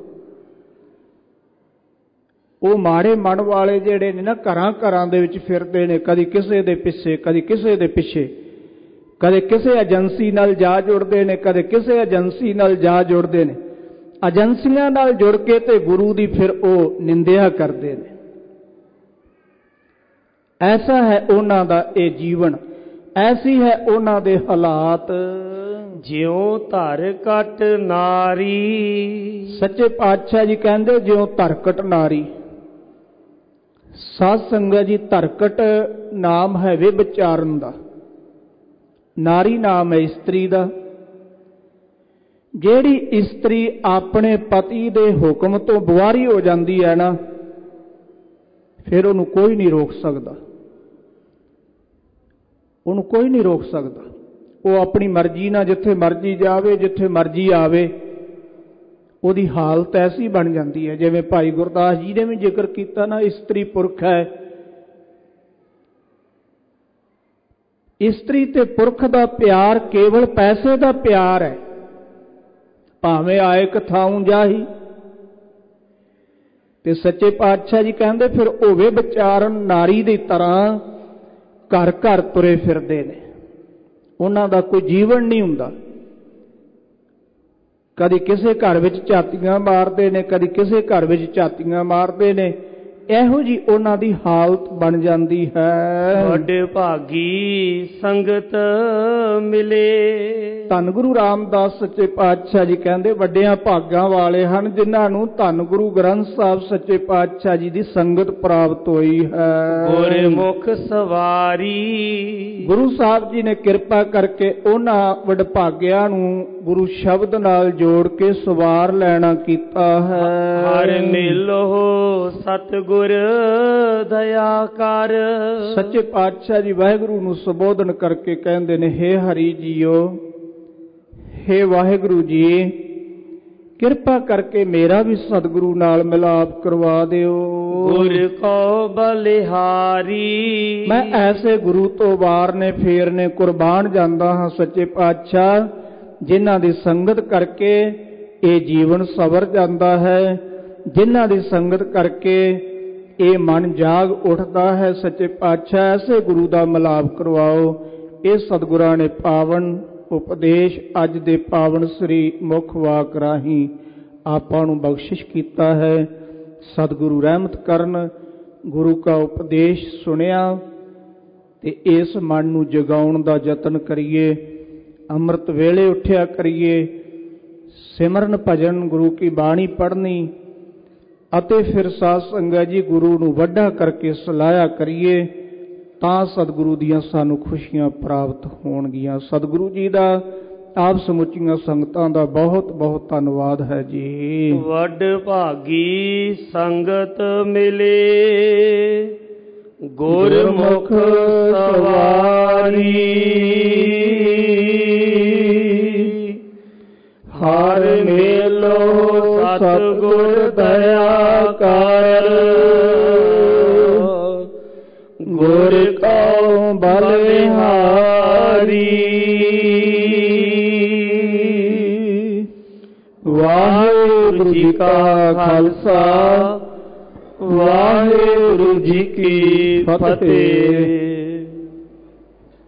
ਉਹ ਮਾੜੇ ਮਨ ਵਾਲੇ ਜਿਹੜੇ ਨੇ ਨਾ, ਘਰਾਂ ਘਰਾਂ ਦੇ ਵਿੱਚ ਫਿਰਦੇ ਨੇ, ਕਦੀ ਕਿਸੇ ਦੇ ਪਿੱਛੇ ਕਦੀ ਕਿਸੇ ਦੇ ਪਿੱਛੇ, ਕਦੇ ਕਿਸੇ ਏਜੰਸੀ ਨਾਲ ਜਾ ਜੁੜਦੇ ਨੇ, ਕਦੇ ਕਿਸੇ ਏਜੰਸੀ ਨਾਲ ਜਾ ਜੁੜਦੇ ਨੇ। ਏਜੰਸੀਆਂ ਨਾਲ ਜੁੜ ਕੇ ਤੇ ਗੁਰੂ ਦੀ ਫਿਰ ਉਹ ਨਿੰਦਿਆ ਕਰਦੇ ਨੇ। ਐਸਾ ਹੈ ਉਹਨਾਂ ਦਾ ਇਹ ਜੀਵਨ, ਐਸੀ ਹੈ ਉਹਨਾਂ ਦੇ ਹਾਲਾਤ। ਜਿਉ ਧਰ ਕਟ ਨਾਰੀ। ਸੱਚੇ ਪਾਤਸ਼ਾਹ ਜੀ ਕਹਿੰਦੇ ਜਿਉ ਧਰਕਟ ਨਾਰੀ। ਸਾਧ ਸੰਗਤ ਜੀ, ਧਰਕਟ ਨਾਮ ਹੈ ਵਿਭਚਾਰਨ ਦਾ, ਨਾਰੀ ਨਾਮ ਹੈ ਇਸਤਰੀ ਦਾ। ਜਿਹੜੀ ਇਸਤਰੀ ਆਪਣੇ ਪਤੀ ਦੇ ਹੁਕਮ ਤੋਂ ਬੁਆਰੀ ਹੋ ਜਾਂਦੀ ਹੈ ਨਾ, ਫਿਰ ਉਹਨੂੰ ਕੋਈ ਨਹੀਂ ਰੋਕ ਸਕਦਾ, ਉਹਨੂੰ ਕੋਈ ਨਹੀਂ ਰੋਕ ਸਕਦਾ। ਉਹ ਆਪਣੀ ਮਰਜ਼ੀ ਨਾਲ ਜਿੱਥੇ ਮਰਜ਼ੀ ਜਾਵੇ, ਜਿੱਥੇ ਮਰਜ਼ੀ ਆਵੇ। ਉਹਦੀ ਹਾਲਤ ਐਸੀ ਬਣ ਜਾਂਦੀ ਹੈ, ਜਿਵੇਂ ਭਾਈ ਗੁਰਦਾਸ ਜੀ ਨੇ ਵੀ ਜ਼ਿਕਰ ਕੀਤਾ ਨਾ, ਇਸਤਰੀ ਪੁਰਖ ਹੈ। ਇਸਤਰੀ ਤੇ ਪੁਰਖ ਦਾ ਪਿਆਰ ਕੇਵਲ ਪੈਸੇ ਦਾ ਪਿਆਰ ਹੈ, ਭਾਵੇਂ ਆਏ ਕਥਾਉ ਜਾਹੀ। ਤੇ ਸੱਚੇ ਪਾਤਸ਼ਾਹ ਜੀ ਕਹਿੰਦੇ ਫਿਰ ਉਹ ਵਿਭਚਾਰਨ ਨਾਰੀ ਦੀ ਤਰ੍ਹਾਂ ਘਰ ਘਰ ਤੁਰੇ ਫਿਰਦੇ ਨੇ। ਉਹਨਾਂ ਦਾ ਕੋਈ ਜੀਵਨ ਨਹੀਂ ਹੁੰਦਾ। ਕਦੀ ਕਿਸੇ ਘਰ ਵਿੱਚ ਝਾਤੀਆਂ ਮਾਰਦੇ ਨੇ, ਕਦੀ ਕਿਸੇ ਘਰ ਵਿੱਚ ਝਾਤੀਆਂ ਮਾਰਦੇ ਨੇ। ਇਹੋ ਜੀ ਉਹਨਾਂ ਦੀ ਹਾਲਤ ਬਣ ਜਾਂਦੀ ਹੈ। ਵੱਡੇ ਭਾਗੀ ਸੰਗਤ ਮਿਲੇ। ਧੰਨ ਗੁਰੂ ਰਾਮਦਾਸ ਸੱਚੇ ਪਾਤਸ਼ਾਹ ਜੀ ਕਹਿੰਦੇ ਵੱਡਿਆਂ ਭਾਗਾਂ ਵਾਲੇ ਹਨ ਜਿਨ੍ਹਾਂ ਨੂੰ ਧੰਨ ਗੁਰੂ ਗ੍ਰੰਥ ਸਾਹਿਬ ਸੱਚੇ ਪਾਤਸ਼ਾਹ ਜੀ ਦੀ ਸੰਗਤ ਪ੍ਰਾਪਤ ਹੋਈ ਹੈ। ਗੁਰਮੁਖ ਸਵਾਰੀ। ਗੁਰੂ ਸਾਹਿਬ ਜੀ ਨੇ ਕਿਰਪਾ ਕਰਕੇ ਉਹਨਾਂ ਵਡਭਾਗਿਆਂ ਨੂੰ ਗੁਰੂ ਸ਼ਬਦ ਨਾਲ ਜੋੜ ਕੇ ਸਵਾਰ ਲੈਣਾ ਕੀਤਾ ਹੈ। ਹਰ ਮਿਲੋ ਸਤਿਗੁਰ ਦਇਆ ਕਰ। ਸੱਚੇ ਪਾਤਸ਼ਾਹ ਜੀ ਵਾਹਿਗੁਰੂ ਨੂੰ ਸੰਬੋਧਨ ਕਰਕੇ ਕਹਿੰਦੇ ਨੇ, ਹੇ ਹਰੀ ਜੀਓ, ਹੇ ਵਾਹਿਗੁਰੂ ਜੀ, ਕਿਰਪਾ ਕਰਕੇ ਮੇਰਾ ਵੀ ਸਤਿਗੁਰੂ ਨਾਲ ਮਿਲਾਪ ਕਰਵਾ ਦਿਓ। ਗੁਰ ਕੋ ਬਲਿਹਾਰੀ। ਮੈਂ ਐਸੇ ਗੁਰੂ ਤੋਂ ਵਾਰਨੇ ਫੇਰਨੇ ਕੁਰਬਾਨ ਜਾਂਦਾ ਹਾਂ ਸੱਚੇ ਪਾਤਸ਼ਾਹ, ਜਿਨ੍ਹਾਂ ਦੀ ਸੰਗਤ ਕਰਕੇ ਇਹ ਜੀਵਨ ਸਵਰ ਜਾਂਦਾ ਹੈ, ਜਿਨ੍ਹਾਂ ਦੀ ਸੰਗਤ ਕਰਕੇ ਇਹ ਮਨ ਜਾਗ ਉੱਠਦਾ ਹੈ। ਸੱਚੇ ਪਾਤਸ਼ਾਹ ਐਸੇ ਗੁਰੂ ਦਾ ਮਿਲਾਪ ਕਰਵਾਓ। ਇਹ ਸਤਿਗੁਰਾਂ ਨੇ ਪਾਵਨ ਉਪਦੇਸ਼ ਅੱਜ ਦੇ ਪਾਵਨ ਸ੍ਰੀ ਮੁਖ ਵਾਕ ਰਾਹੀਂ ਆਪਾਂ ਨੂੰ ਬਖਸ਼ਿਸ਼ ਕੀਤਾ ਹੈ। ਸਤਿਗੁਰੂ ਰਹਿਮਤ ਕਰਨ। ਗੁਰੂ ਕਾ ਉਪਦੇਸ਼ ਸੁਣਿਆ ਤੇ ਇਸ ਮਨ ਨੂੰ ਜਗਾਉਣ ਦਾ ਯਤਨ ਕਰੀਏ। ਅੰਮ੍ਰਿਤ ਵੇਲੇ ਉੱਠਿਆ ਕਰੀਏ, ਸਿਮਰਨ ਭਜਨ ਗੁਰੂ ਕੀ ਬਾਣੀ ਪੜ੍ਹਨੀ ਅਤੇ ਫਿਰ ਸਾਧ ਸੰਗਤ ਜੀ ਗੁਰੂ ਨੂੰ ਵੱਡਾ ਕਰਕੇ ਸਲਾਹਿਆ ਕਰੀਏ। ਤਾਂ ਸਤਿਗੁਰੂ ਦੀਆਂ ਸਾਨੂੰ ਖੁਸ਼ੀਆਂ ਪ੍ਰਾਪਤ ਹੋਣਗੀਆਂ। ਸਤਿਗੁਰੂ ਜੀ ਦਾ ਆਪ ਸਮੁੱਚੀਆਂ ਸੰਗਤਾਂ ਦਾ ਬਹੁਤ ਬਹੁਤ ਧੰਨਵਾਦ ਹੈ ਜੀ। ਵੱਡ ਭਾਗੀ ਸੰਗਤ ਮਿਲੇ ਗੁਰਮੁਖ ਸਵਾਰੀ, ਹਰ ਮੇਲੋ ਸਤਿਗੁਰ ਦਇਆ ਕਰ, ਗੁਰ ਕਉ ਬਲਿਹਾਰੀ। ਵਾਹਿਗੁਰੂ ਜੀ ਕਾ ਖਾਲਸਾ, ਵਾਹਿਗੁਰੂ ਜੀ ਕੀ ਫਤਿਹ।